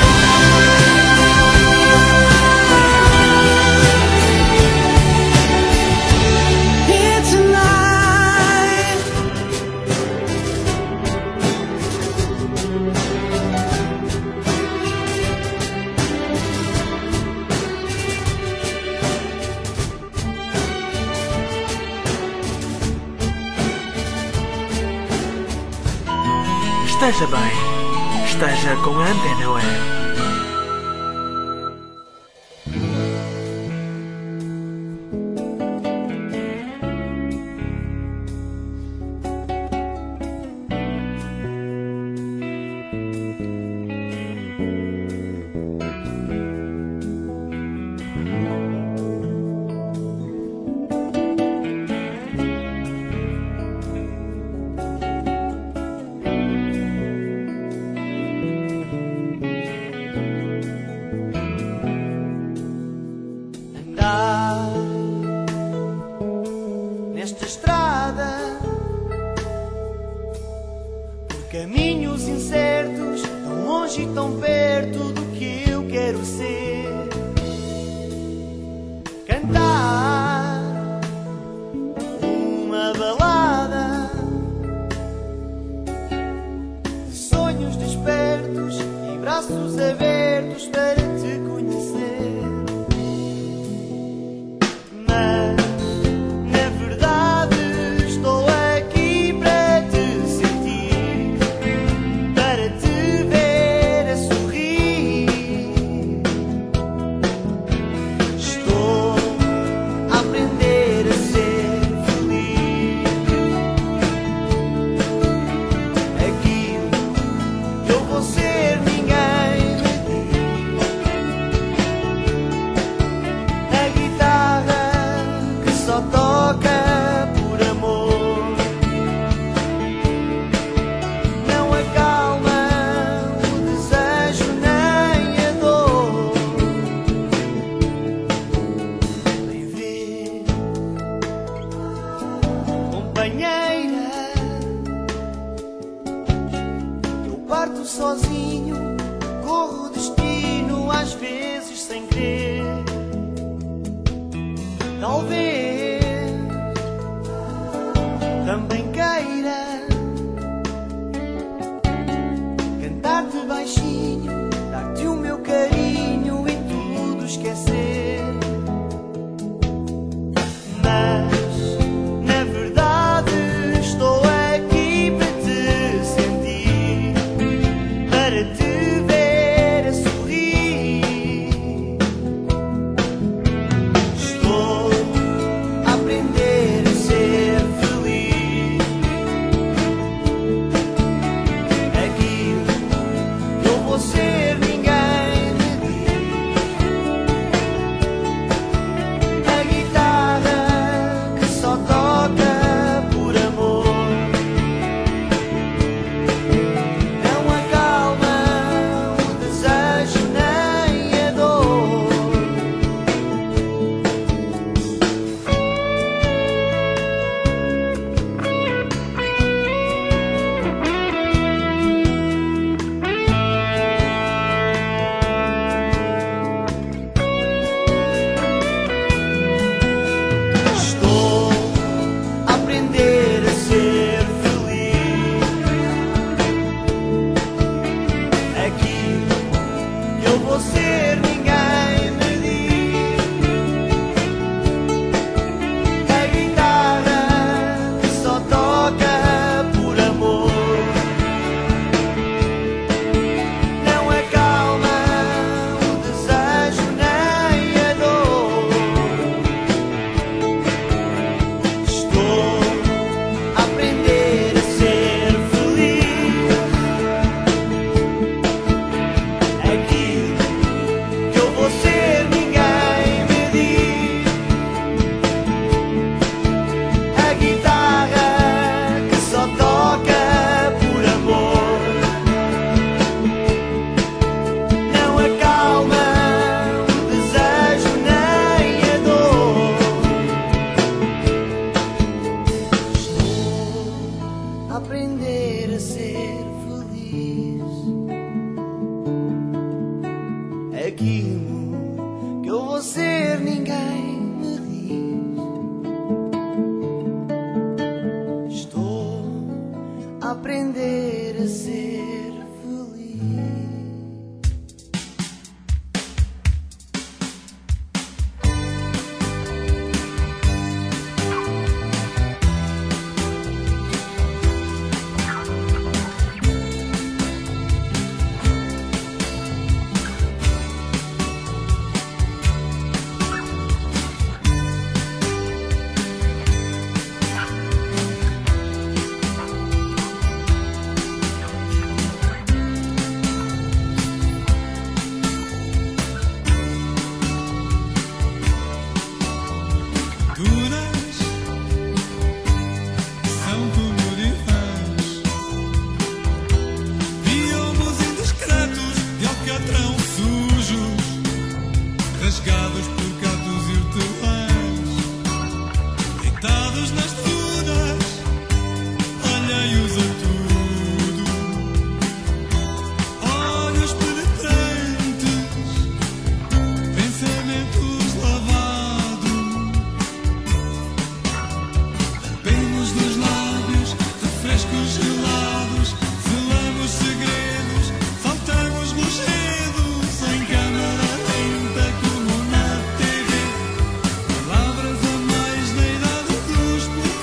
arms here tonight. Esteja bem, esteja com a Antena Web. Andar nesta estrada por caminhos incertos, tão longe e tão perto do que eu quero ser. Cantar uma balada de sonhos despertos e braços abertos para te conhecer. Mas, na verdade, estou aqui para te sentir, para te ver a sorrir. Estou a aprender a ser feliz. talvez também queira cantar-te baixinho, dar-te o meu carinho e tudo esquecer. Mas na verdade estou aqui para te sentir, para te ver a sorrir. Estou a aprender a ser feliz. Aquilo que eu vou ser ninguém me diz. A guitarra que só toca por amor não acalma o desejo nem a dor. Estou a aprender a ser feliz. Aquilo que eu vou ser ninguém me diz. A guitarra que só toca por amor não acalma o desejo nem a dor. Estou a aprender a ser feliz. Aquilo que eu vou ser ninguém me diz. A guitarra que só toca por amor não acalma o desejo nem a dor. Estou a aprender a ser feliz. Aquilo que eu vou ser ninguém me diz. Estou a aprender a ser feliz. Duras são como divãs, piomos indiscretos de alcatrão sujos, rasgados por gatos e hortelãs, deitados nas dunas, alheios a tudo, olhos penetrantes, pensamentos lavados. Bebemos dos lábios, refrescos gelados, zelamos segredos, saltamos rochedos em câmara lenta como na TV. Palavras a mais na idade dos poetas.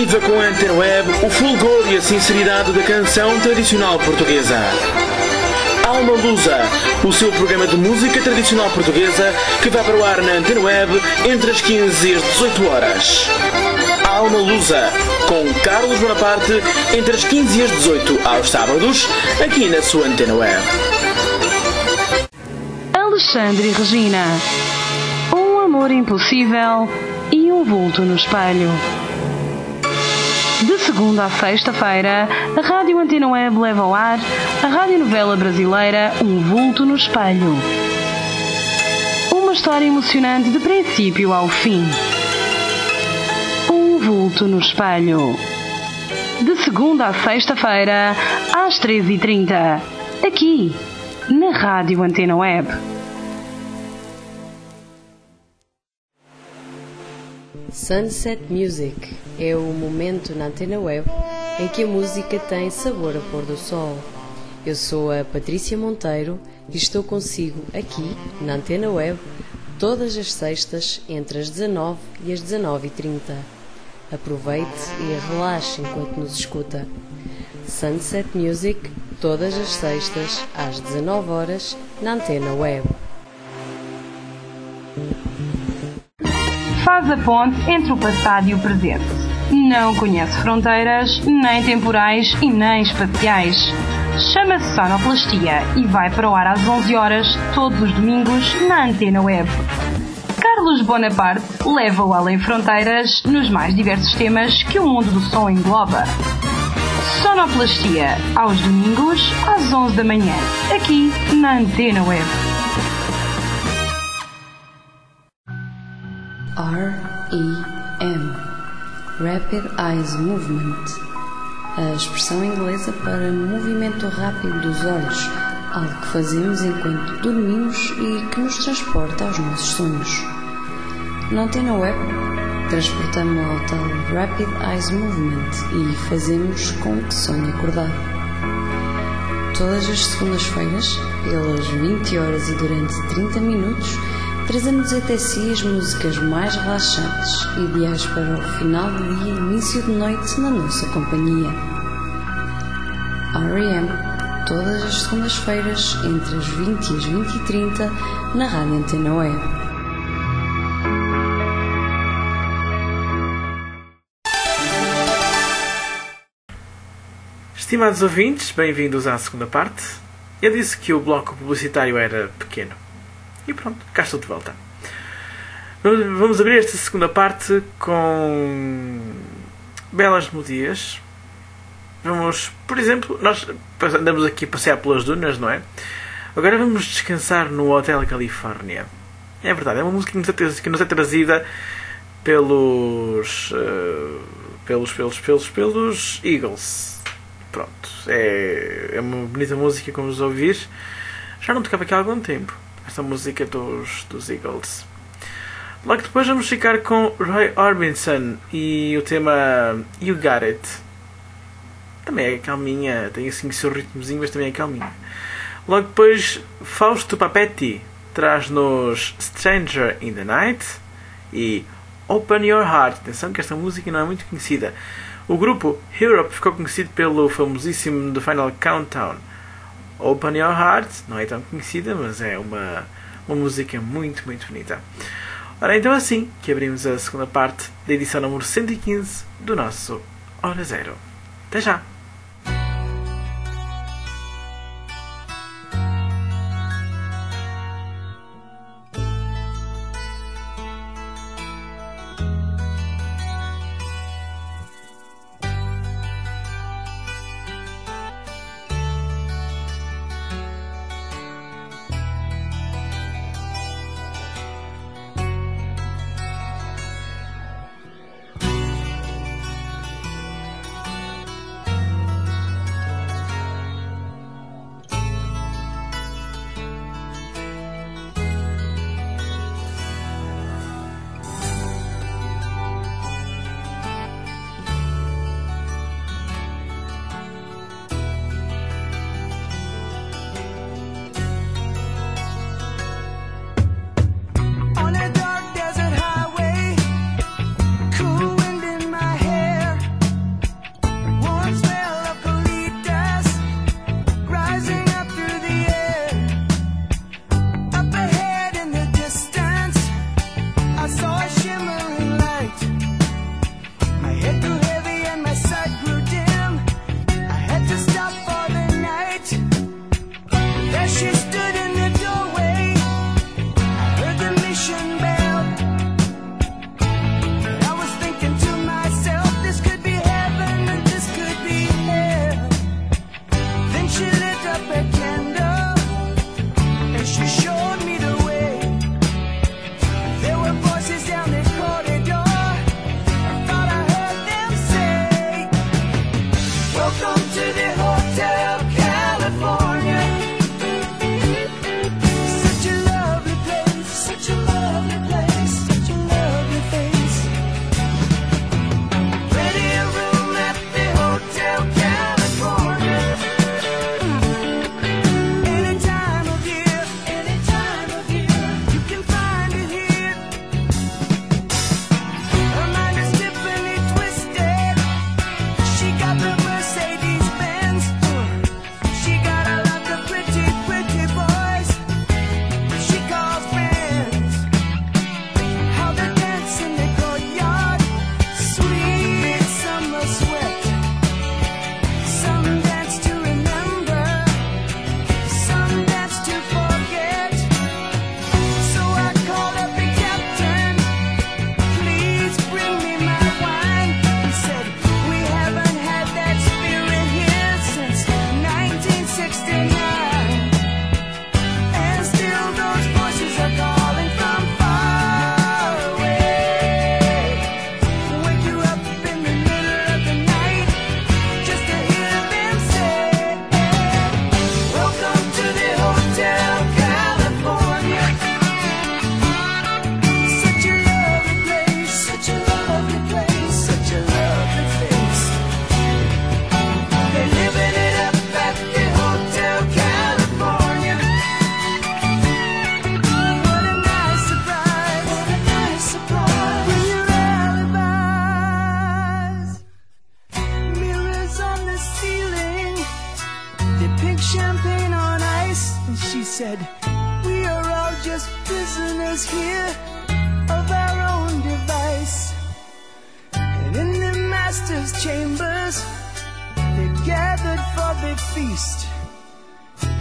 Viva com a Antena Web o fulgor e a sinceridade da canção tradicional portuguesa. Alma Lusa, o seu programa de música tradicional portuguesa que vai para o ar na Antena Web entre as 15 e as 18 horas. Alma Lusa, com Carlos Bonaparte, entre as 15 e as 18 aos sábados, aqui na sua Antena Web. Alexandre e Regina. Um amor impossível e um vulto no espelho. De segunda a sexta-feira, a Rádio Antena Web leva ao ar a radionovela brasileira Um Vulto no Espelho. Uma história emocionante de princípio ao fim. Um Vulto no Espelho. De segunda a sexta-feira, às 13h30, aqui, na Rádio Antena Web. Sunset Music é o momento na Antena Web em que a música tem sabor a pôr do sol. Eu sou a Patrícia Monteiro e estou consigo aqui na Antena Web todas as sextas entre as 19 e as 19h30. Aproveite e relaxe enquanto nos escuta. Sunset Music todas as sextas às 19 horas na Antena Web. Faz a ponte entre o passado e o presente. Não conhece fronteiras, nem temporais e nem espaciais. Chama-se Sonoplastia e vai para o ar às 11 horas, todos os domingos, na Antena Web. Carlos Bonaparte leva-o além fronteiras nos mais diversos temas que o mundo do som engloba. Sonoplastia, aos domingos, às 11 da manhã, aqui na Antena Web. REM, Rapid Eye Movement, a expressão inglesa para movimento rápido dos olhos, algo que fazemos enquanto dormimos e que nos transporta aos nossos sonhos. Na Antena Web, transportamos ao tal Rapid Eye Movement e fazemos com que sonhe acordar. Todas as segundas-feiras, pelas 20 horas e durante 30 minutos, trazemos até si as músicas mais relaxantes, ideais para o final do dia e início de noite na nossa companhia. R.E.M. todas as segundas-feiras entre as 20 e as 20h30 na Rádio Antena Web. Estimados ouvintes, bem-vindos à segunda parte. Eu disse que o bloco publicitário era pequeno. E pronto, cá estou de volta. Vamos abrir esta segunda parte com belas melodias. Vamos, por exemplo, nós andamos aqui a passear pelas dunas, não é? Agora vamos descansar no Hotel Califórnia. É verdade, é uma música que nos é trazida pelos Eagles. Pronto, é uma bonita música, como os ouvir. Já não tocava aqui há algum tempo esta música dos Eagles. Logo depois vamos ficar com Roy Orbison e o tema You Got It. Também é calminha, tem assim o seu ritmozinho, mas também é calminha. Logo depois Fausto Papetti traz-nos Stranger in the Night e Open Your Heart. Atenção que esta música não é muito conhecida. O grupo Europe ficou conhecido pelo famosíssimo The Final Countdown. Open Your Heart não é tão conhecida, mas é uma música muito, muito bonita. Ora, então assim que abrimos a segunda parte da edição número 115 do nosso Hora Zero. Até já!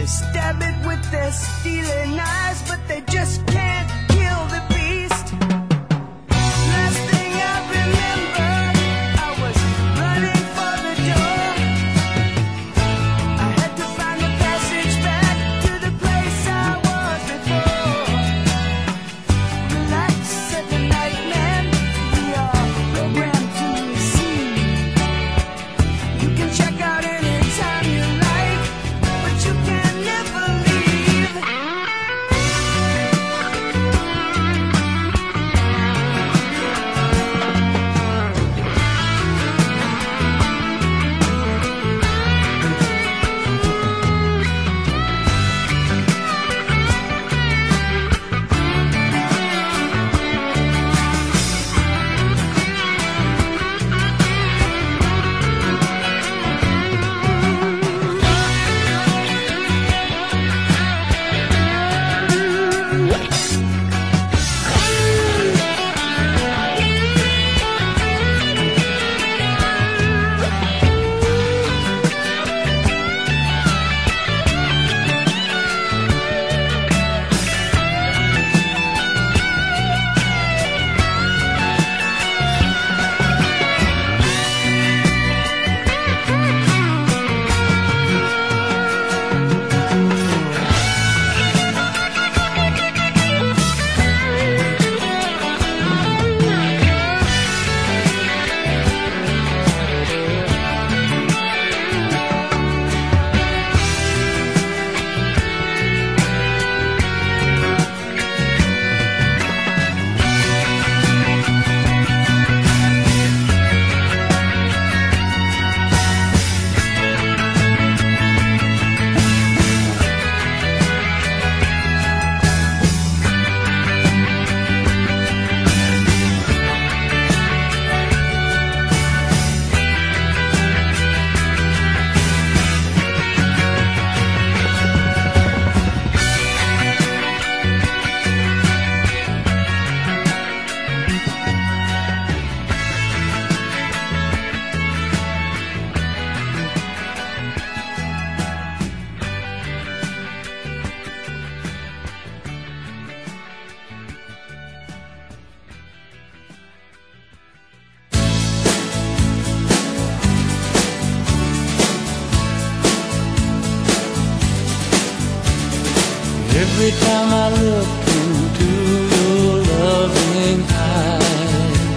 They stab it with their steely knives, but they just can't kill the beast. Last thing I remember, I was running for the door. I had to find the passage back to the place I was before. Relax, said the nightman, we are programmed to receive. You can check out anytime you like, but you can never leave. Every time I look into your loving eyes,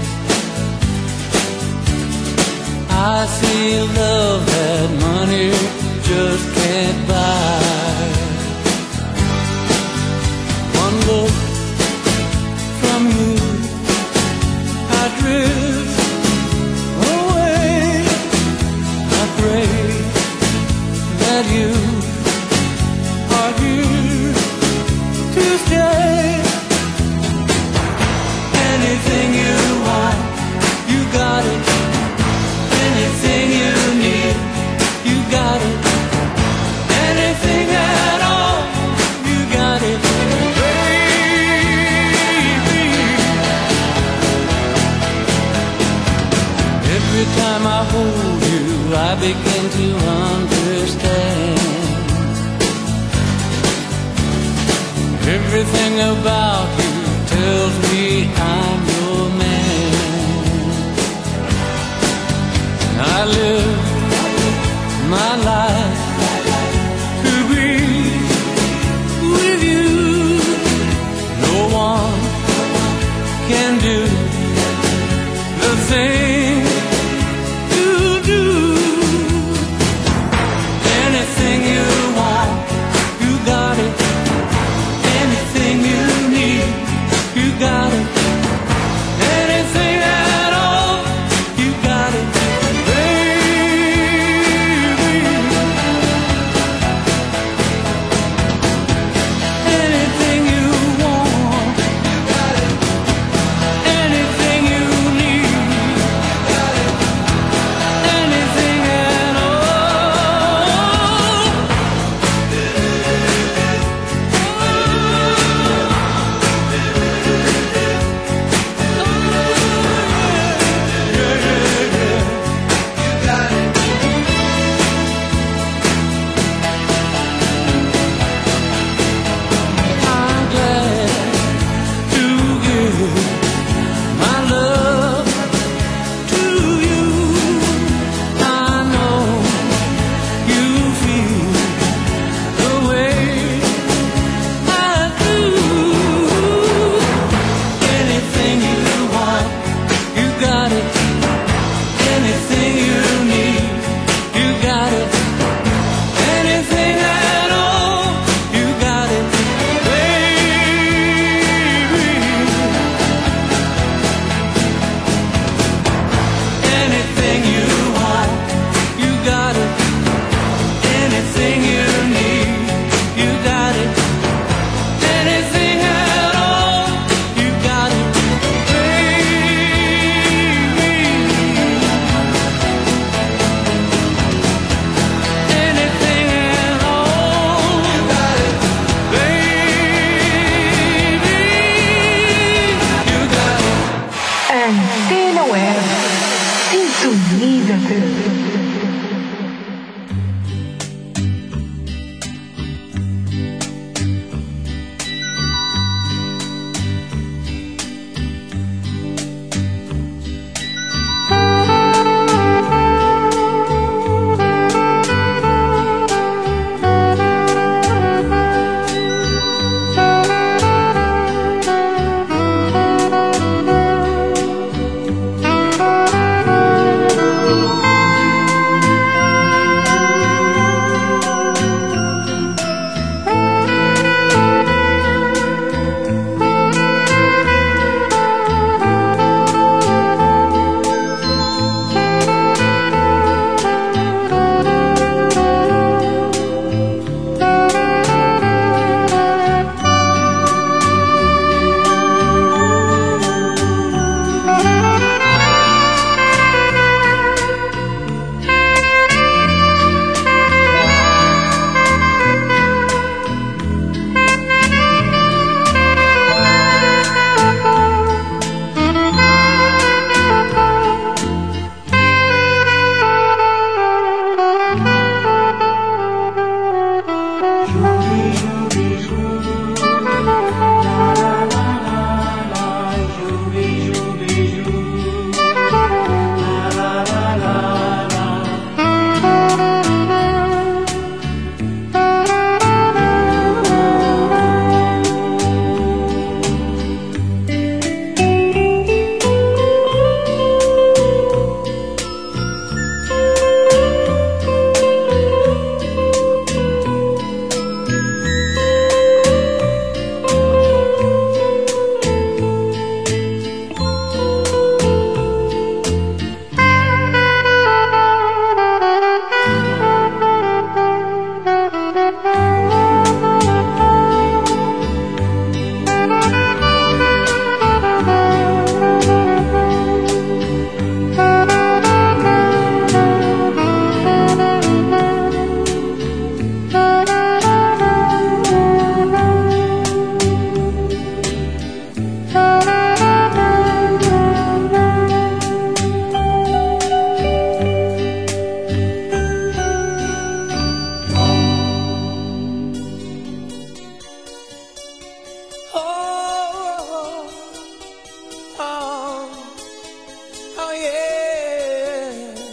I see love that money just can't buy. One look from you, I drift away. I pray that you are here to stay. Anything you want, you got it. Anything you need, you got it. Anything at all, you got it, baby. Every time I hold you, I begin to understand. Everything about you tells me I'm your man. I live my life to be with you. No one can do the thing you do. Anything you want, you got it. Anything you need, you got it. Anything at all, you got it, baby. Anything you want, you got it. Anything you need, Oh yeah.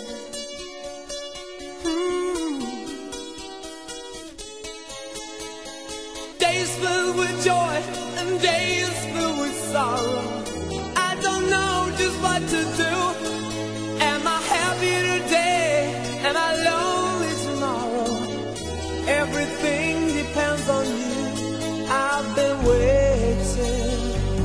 Days filled with joy and days filled with sorrow. I don't know just what to do. Am I happy today? Am I lonely tomorrow? Everything depends on you. I've been waiting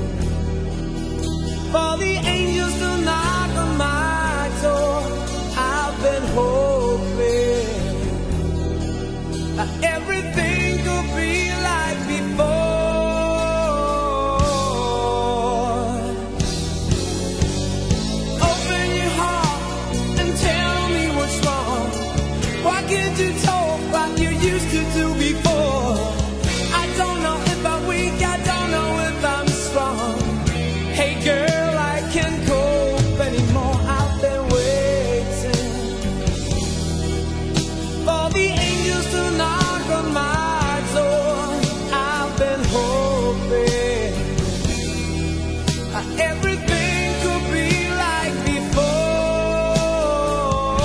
for the angels to knock on my door. I've been hoping that everything could be like before. Open your heart and tell me what's wrong. Why can't you talk like you used to do before? I don't know if I'm weak, I don't know if I'm strong. Hey girl, I can't cope anymore. I've been waiting for the angels to knock on my door. I've been hoping everything could be like before.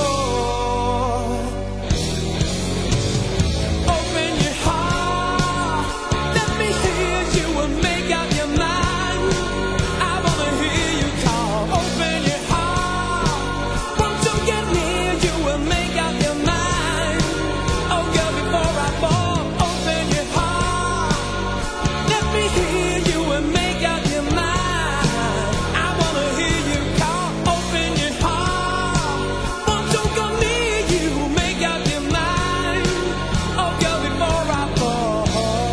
Open your heart, let me hear you and make up your mind. I wanna hear you call. Open your heart, want to get near you and make up your mind. Oh girl, before I fall, open your heart, let me hear you and make up your mind. I wanna hear you call. Open your heart, want to go near you, make up your mind. Oh girl, before I fall.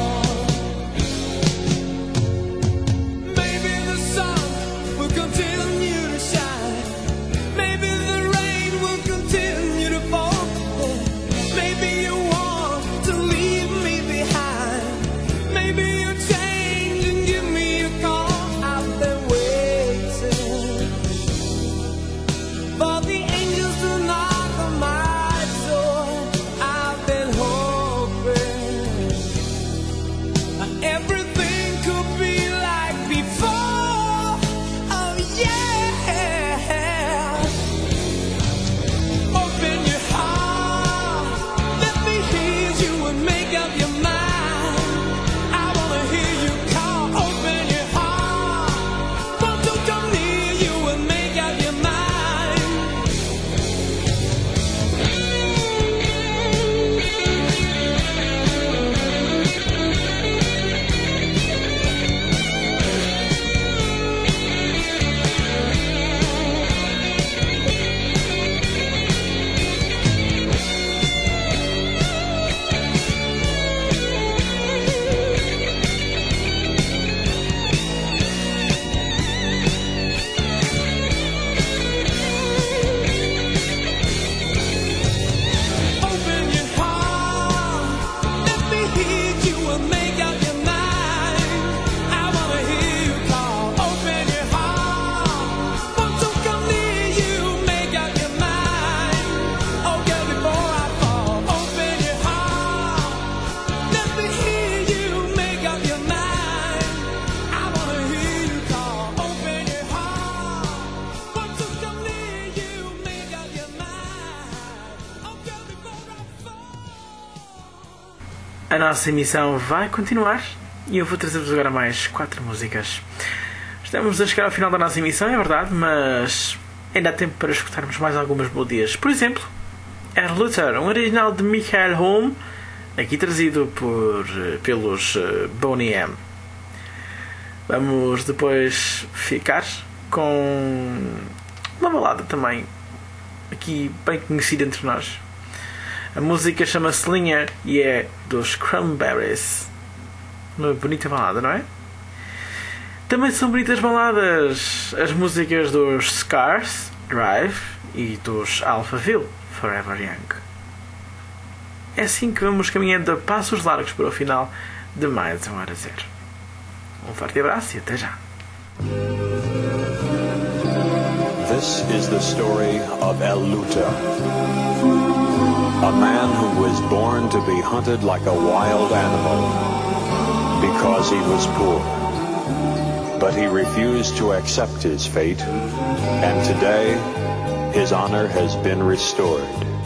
Maybe the sun will continue to shine. Maybe the rain will continue to fall. Maybe you want to leave me behind. Maybe you'll change and give me a call. I've been waiting for the angels to knock on my door. I've been hoping everything could be like before. Oh yeah. Open your heart, let me hear you and make up your mind. I wanna hear you call. Open your heart, want to come near you and make up your mind. Open your heart, let me hear you and make up your mind. I wanna hear you call. Open your heart, want to come near you, make up your mind. Oh girl, before I fall. Open your heart, let me hear you, make up your mind. I wanna hear you call. Open your heart, want to come near you, make up your mind. Oh girl, before I fall. A nossa emissão vai continuar e eu vou trazer-vos agora mais 4 músicas. Estamos a chegar ao final da nossa emissão, é verdade, mas ainda há tempo para escutarmos mais algumas melodias. Por exemplo, Erluther, um original de Michael Holm, aqui trazido pelos Boney M. Vamos depois ficar com uma balada também, aqui bem conhecida entre nós. A música chama-se Slinger e é dos Cranberries. Uma bonita balada, não é? Também são bonitas baladas as músicas dos Scars, Drive, e dos Alphaville, Forever Young. É assim que vamos caminhando a passos largos para o final de mais um Hora Zero. Um forte abraço e até já. This is the story of Erluther, a man who was born to be hunted like a wild animal because he was poor. but he refused to accept his fate, and today his honor has been restored.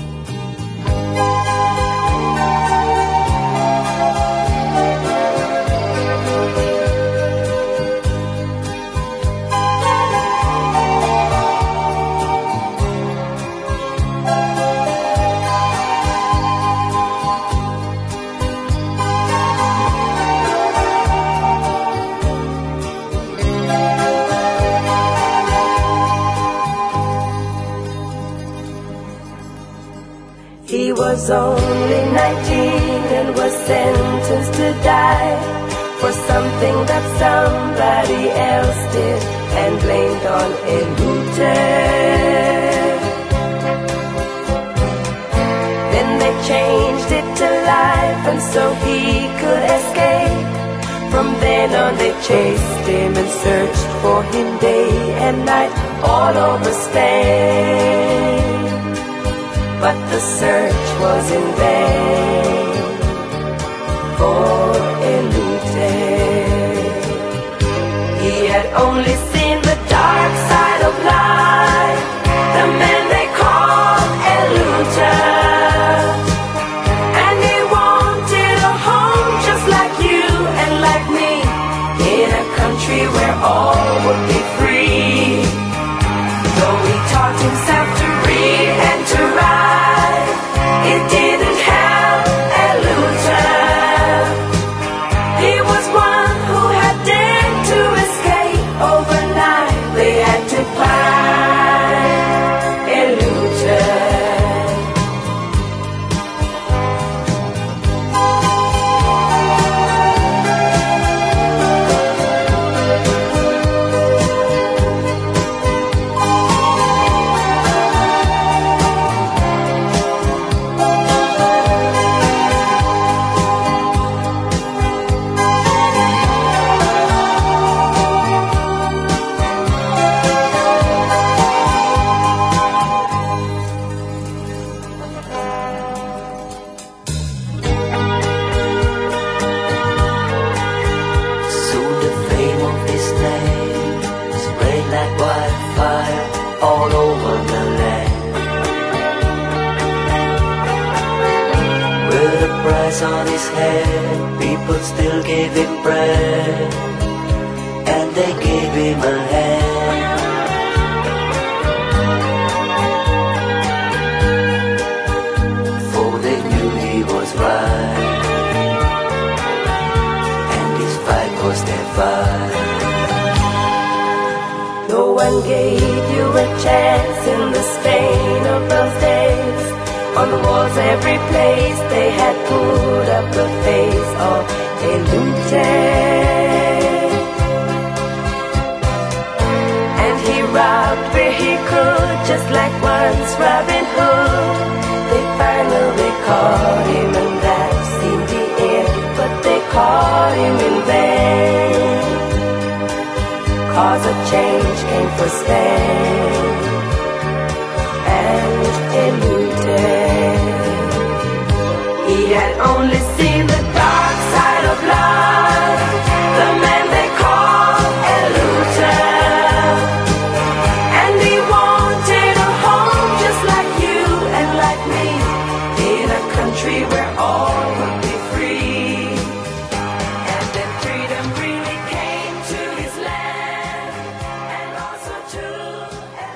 He was only 19 and was sentenced to die for something that somebody else did and blamed on a looter. Then they changed it to life and so he could escape. From then on they chased him and searched for him day and night all over Spain. But the search was in vain for Elute. He had only seen the dark side of life, the man they called Elute. And he wanted a home just like you and like me, in a country where all would be free. Though he taught himself to read and to write, it didn't help Elute. He was one who had dared to escape overnight. They had to find Elute. On his head, people still gave him bread, and they gave him a hand. For they knew he was right, and his fight was their fight. No one gave you a chance in the Spain of those days. On the walls every place they had put up the face of Elute. And he robbed where he could, just like once Robin Hood. They finally caught him and that seemed the end, but they caught him in vain. 'Cause a change came for Spain and Elute. He had only seen the dark side of life, the man they called Elute. And he wanted a home just like you and like me, in a country where all would be free. And then freedom really came to his land, and also to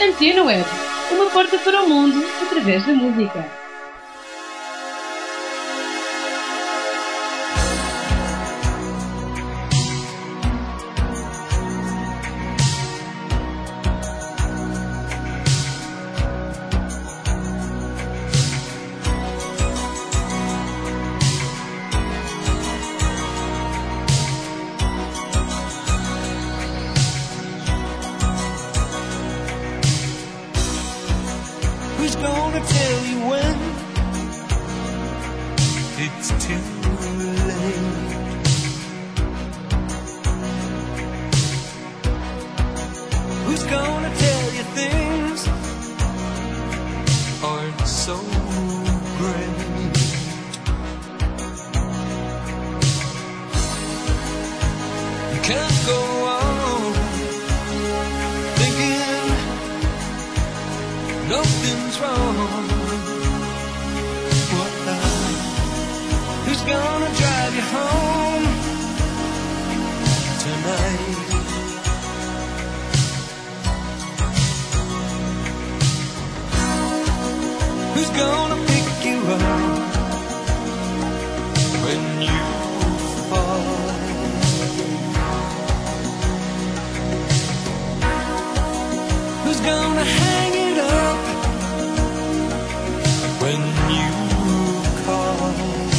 Antena Web, uma porta para o mundo através da música. Who's gonna tell you when it's too late? Who's gonna tell you things aren't so great? You can't go on thinking nothing's wrong. Who's gonna drive you home tonight? Who's gonna pick you up when you fall? Who's gonna hang it up when you call?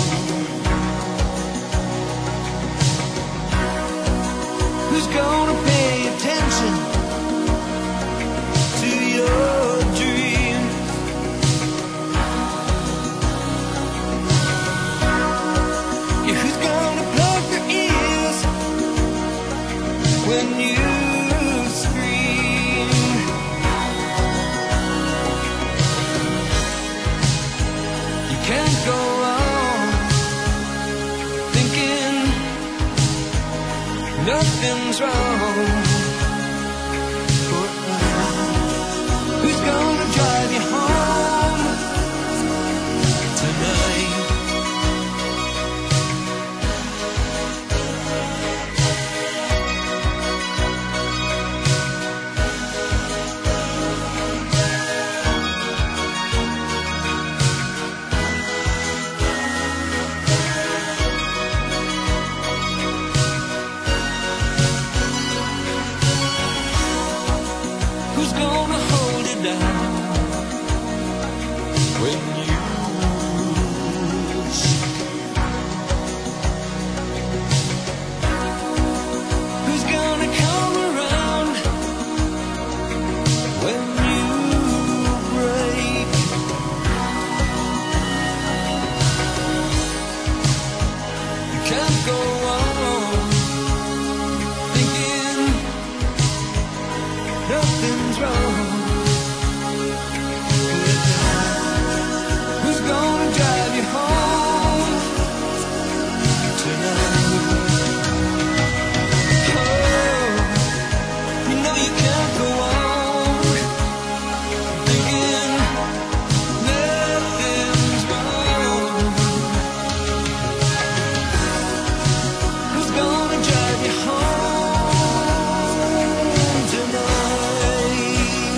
Who's gonna pay attention to your dreams? Yeah, who's gonna plug their ears when you scream? You can't go on thinking nothing's wrong. Who's gonna drive you home tonight? Who's gonna hold it down when you lose? Who's gonna come around when you break? You can't go on thinking nothing's wrong. Who's gonna drive you home tonight? Oh, you know you can't go on thinking nothing's wrong. Who's gonna drive you home tonight?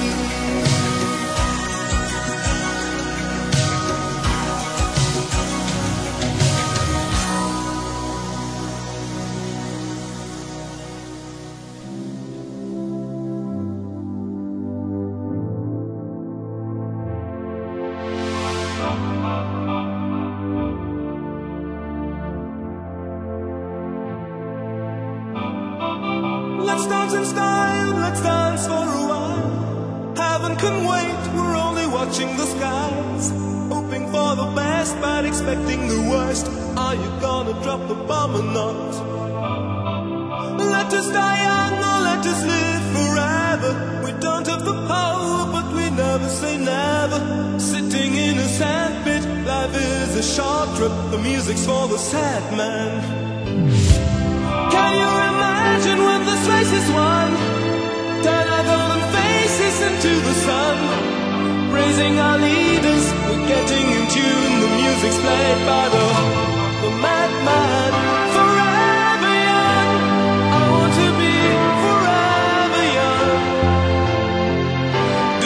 Let's dance in style, let's dance for a while. Heaven can wait, we're only watching the skies. Hoping for the best, but expecting the worst. Are you gonna drop the bomb or not? Let us die young or let us live forever. We don't have the power, but we never say never. Sitting in a sandpit, life is a short trip. The music's for the sad man. Can you imagine when this race is won? Turn our golden faces into the sun. Praising our leaders, we're getting in tune. The music's played by the madman. Forever young, I want to be forever young.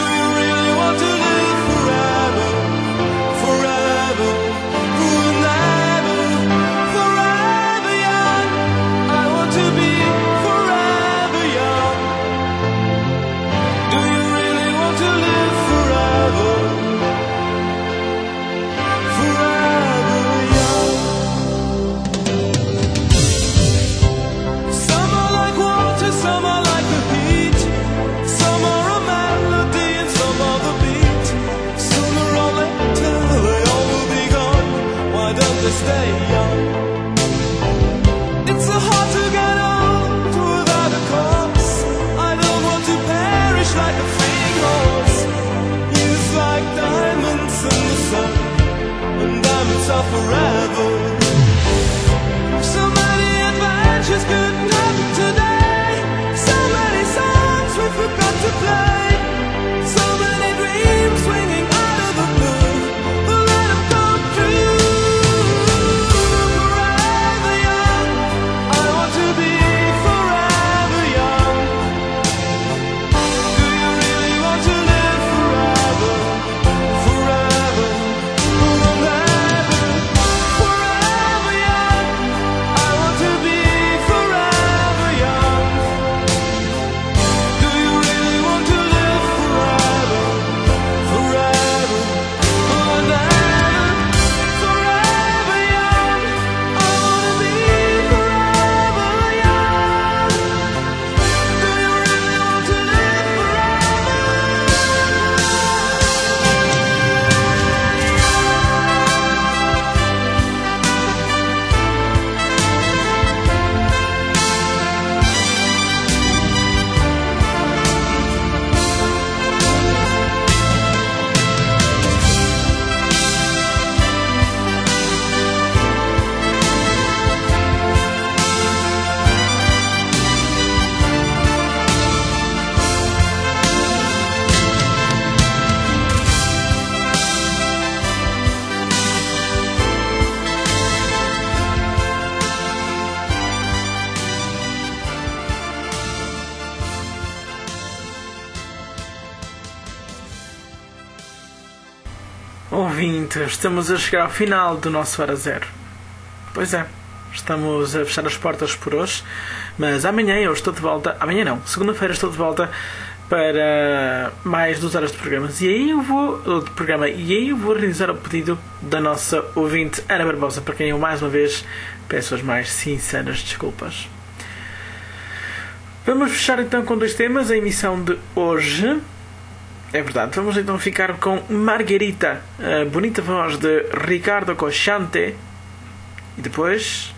Ouvintes, estamos a chegar ao final do nosso Hora Zero. Pois é, estamos a fechar as portas por hoje, mas amanhã eu estou de volta. Amanhã não, segunda-feira estou de volta para mais 2 horas de programas. E aí eu vou realizar o pedido da nossa ouvinte Ana Barbosa, para quem eu mais uma vez peço as mais sinceras desculpas. Vamos fechar então com 2 temas a emissão de hoje. É verdade, vamos então ficar com Margarita, a bonita voz de Ricardo Cocciante. E depois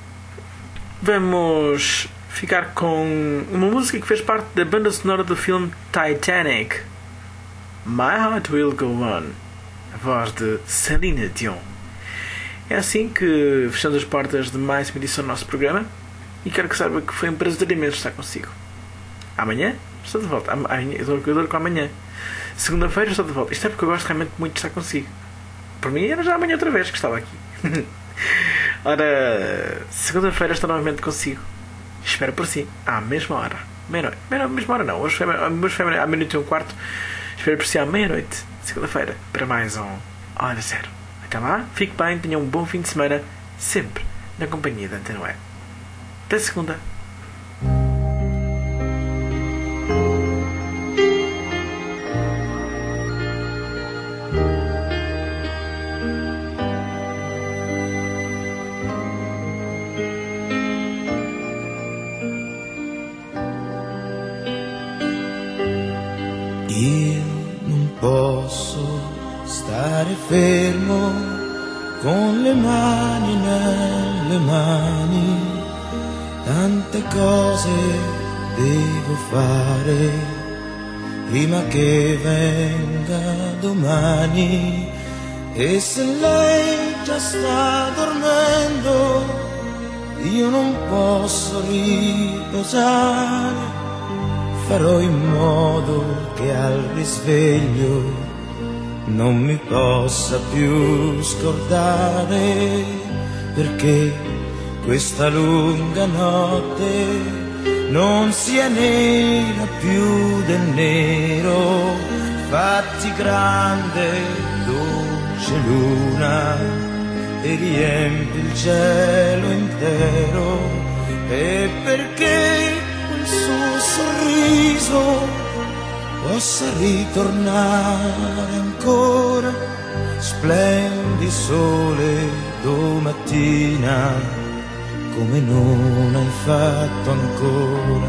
vamos ficar com uma música que fez parte da banda sonora do filme Titanic, My Heart Will Go On, a voz de Celine Dion. É assim que fechamos as portas de mais uma edição do nosso programa, e quero que saiba que foi um prazer imenso estar consigo. Amanhã estou de volta. Eu dou com amanhã. Segunda-feira estou de volta. Isto é porque eu gosto realmente muito de estar consigo. Por mim era já amanhã outra vez que estava aqui. Ora, segunda-feira estou novamente consigo. Espero por si, à mesma hora. Meia-noite. Mesma hora não. Hoje foi à meia-noite e um quarto. Espero por si à meia-noite, segunda-feira, para mais um Hora Zero. Até lá, fique bem, tenha um bom fim de semana, sempre na companhia da Antena Web. Até segunda. Io non posso stare fermo con le mani nelle mani, tante cose devo fare prima che venga domani, e se lei già sta dormendo io non posso riposare. Farò in modo che al risveglio non mi possa più scordare, perché questa lunga notte non sia nera più del nero. Fatti grande, dolce luna, e riempi il cielo intero, e perché il suo sorriso possa ritornare ancora. Splendi sole domattina come non hai fatto ancora,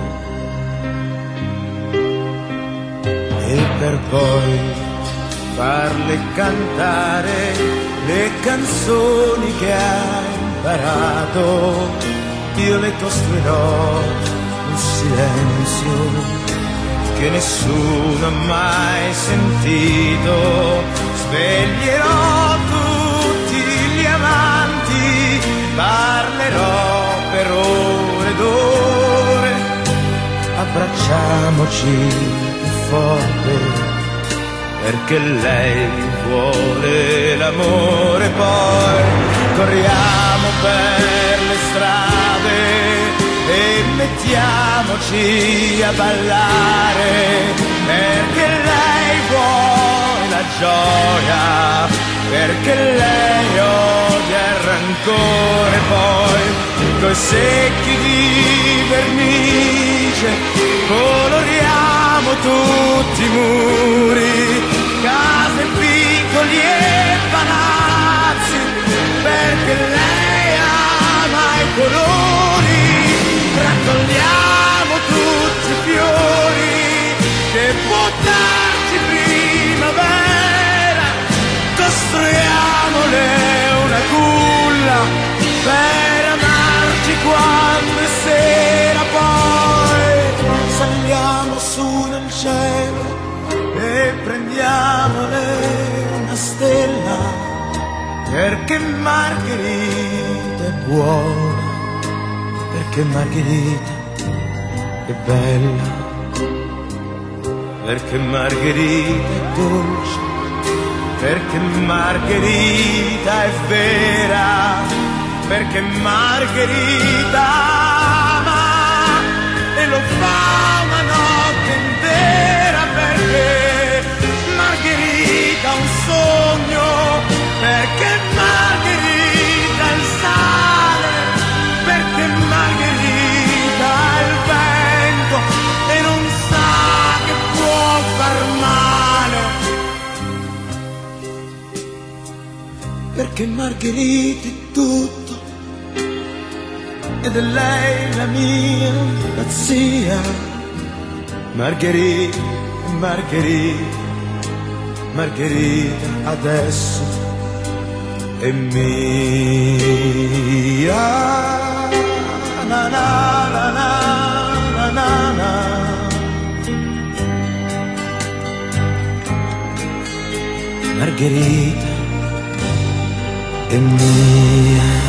e per poi farle cantare le canzoni che hai imparato, io le costruirò un silenzio che nessuno ha mai sentito. Sveglierò tutti gli amanti, parlerò per ore ed ore, abbracciamoci più forte, perché lei vuole l'amore. Poi corriamo per le strade e mettiamoci a ballare, perché lei vuole la gioia, perché lei odia il rancore. Poi coi secchi di vernice coloriamo tutti i muri, case, piccoli e palazzi, perché lei ama i colori. Raccogliamo tutti i fiori che può darci primavera, costruiamole una culla per amarci quando è sera. Poi saliamo su nel cielo e prendiamole una stella, perché Margherita è buona, perché Margherita è bella, perché Margherita è dolce, perché Margherita è vera, perché Margherita ama e lo fa una notte intera, perché Margherita ha un sogno perché Margherita è il sale, perché Margherita è il vento e non sa che può far male, perché Margherita è tutto ed è lei la mia pazzia. Margherita, Margherita, Margherita adesso è mia. Na na na na na na na. Margherita è mia.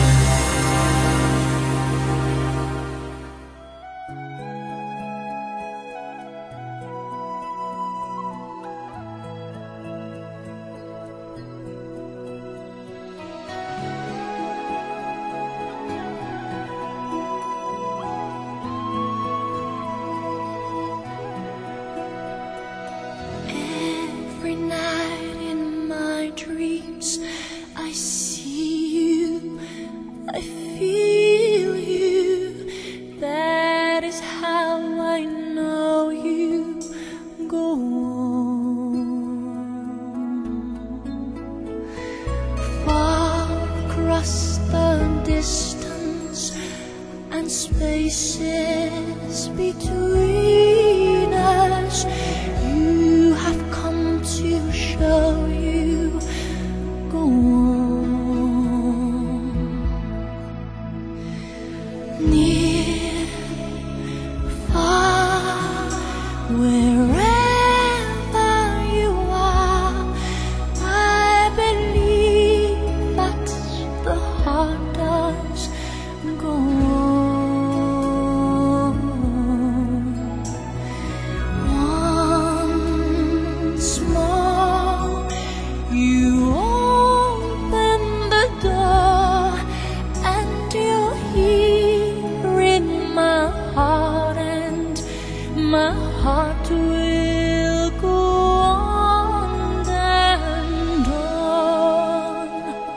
Every night in my dreams I see you, I feel you. That is how I know you. Go on. Far across the distance and spaces between us, you have come to show you. Go on. Near, far, wherever you are, I believe that the heart does. Go on. Once more, you open the door, and you're here in my heart, and my heart will go on and on.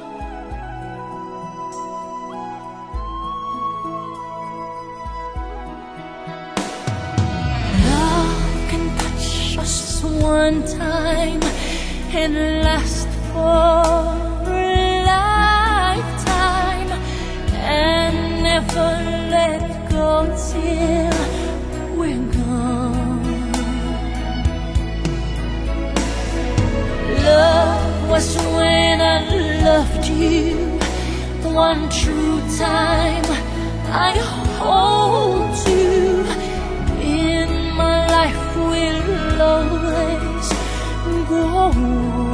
Love can touch us one time and last for a lifetime, and never let go till we're gone. Love was when I loved you one true time. I hold you in my life, will always go on.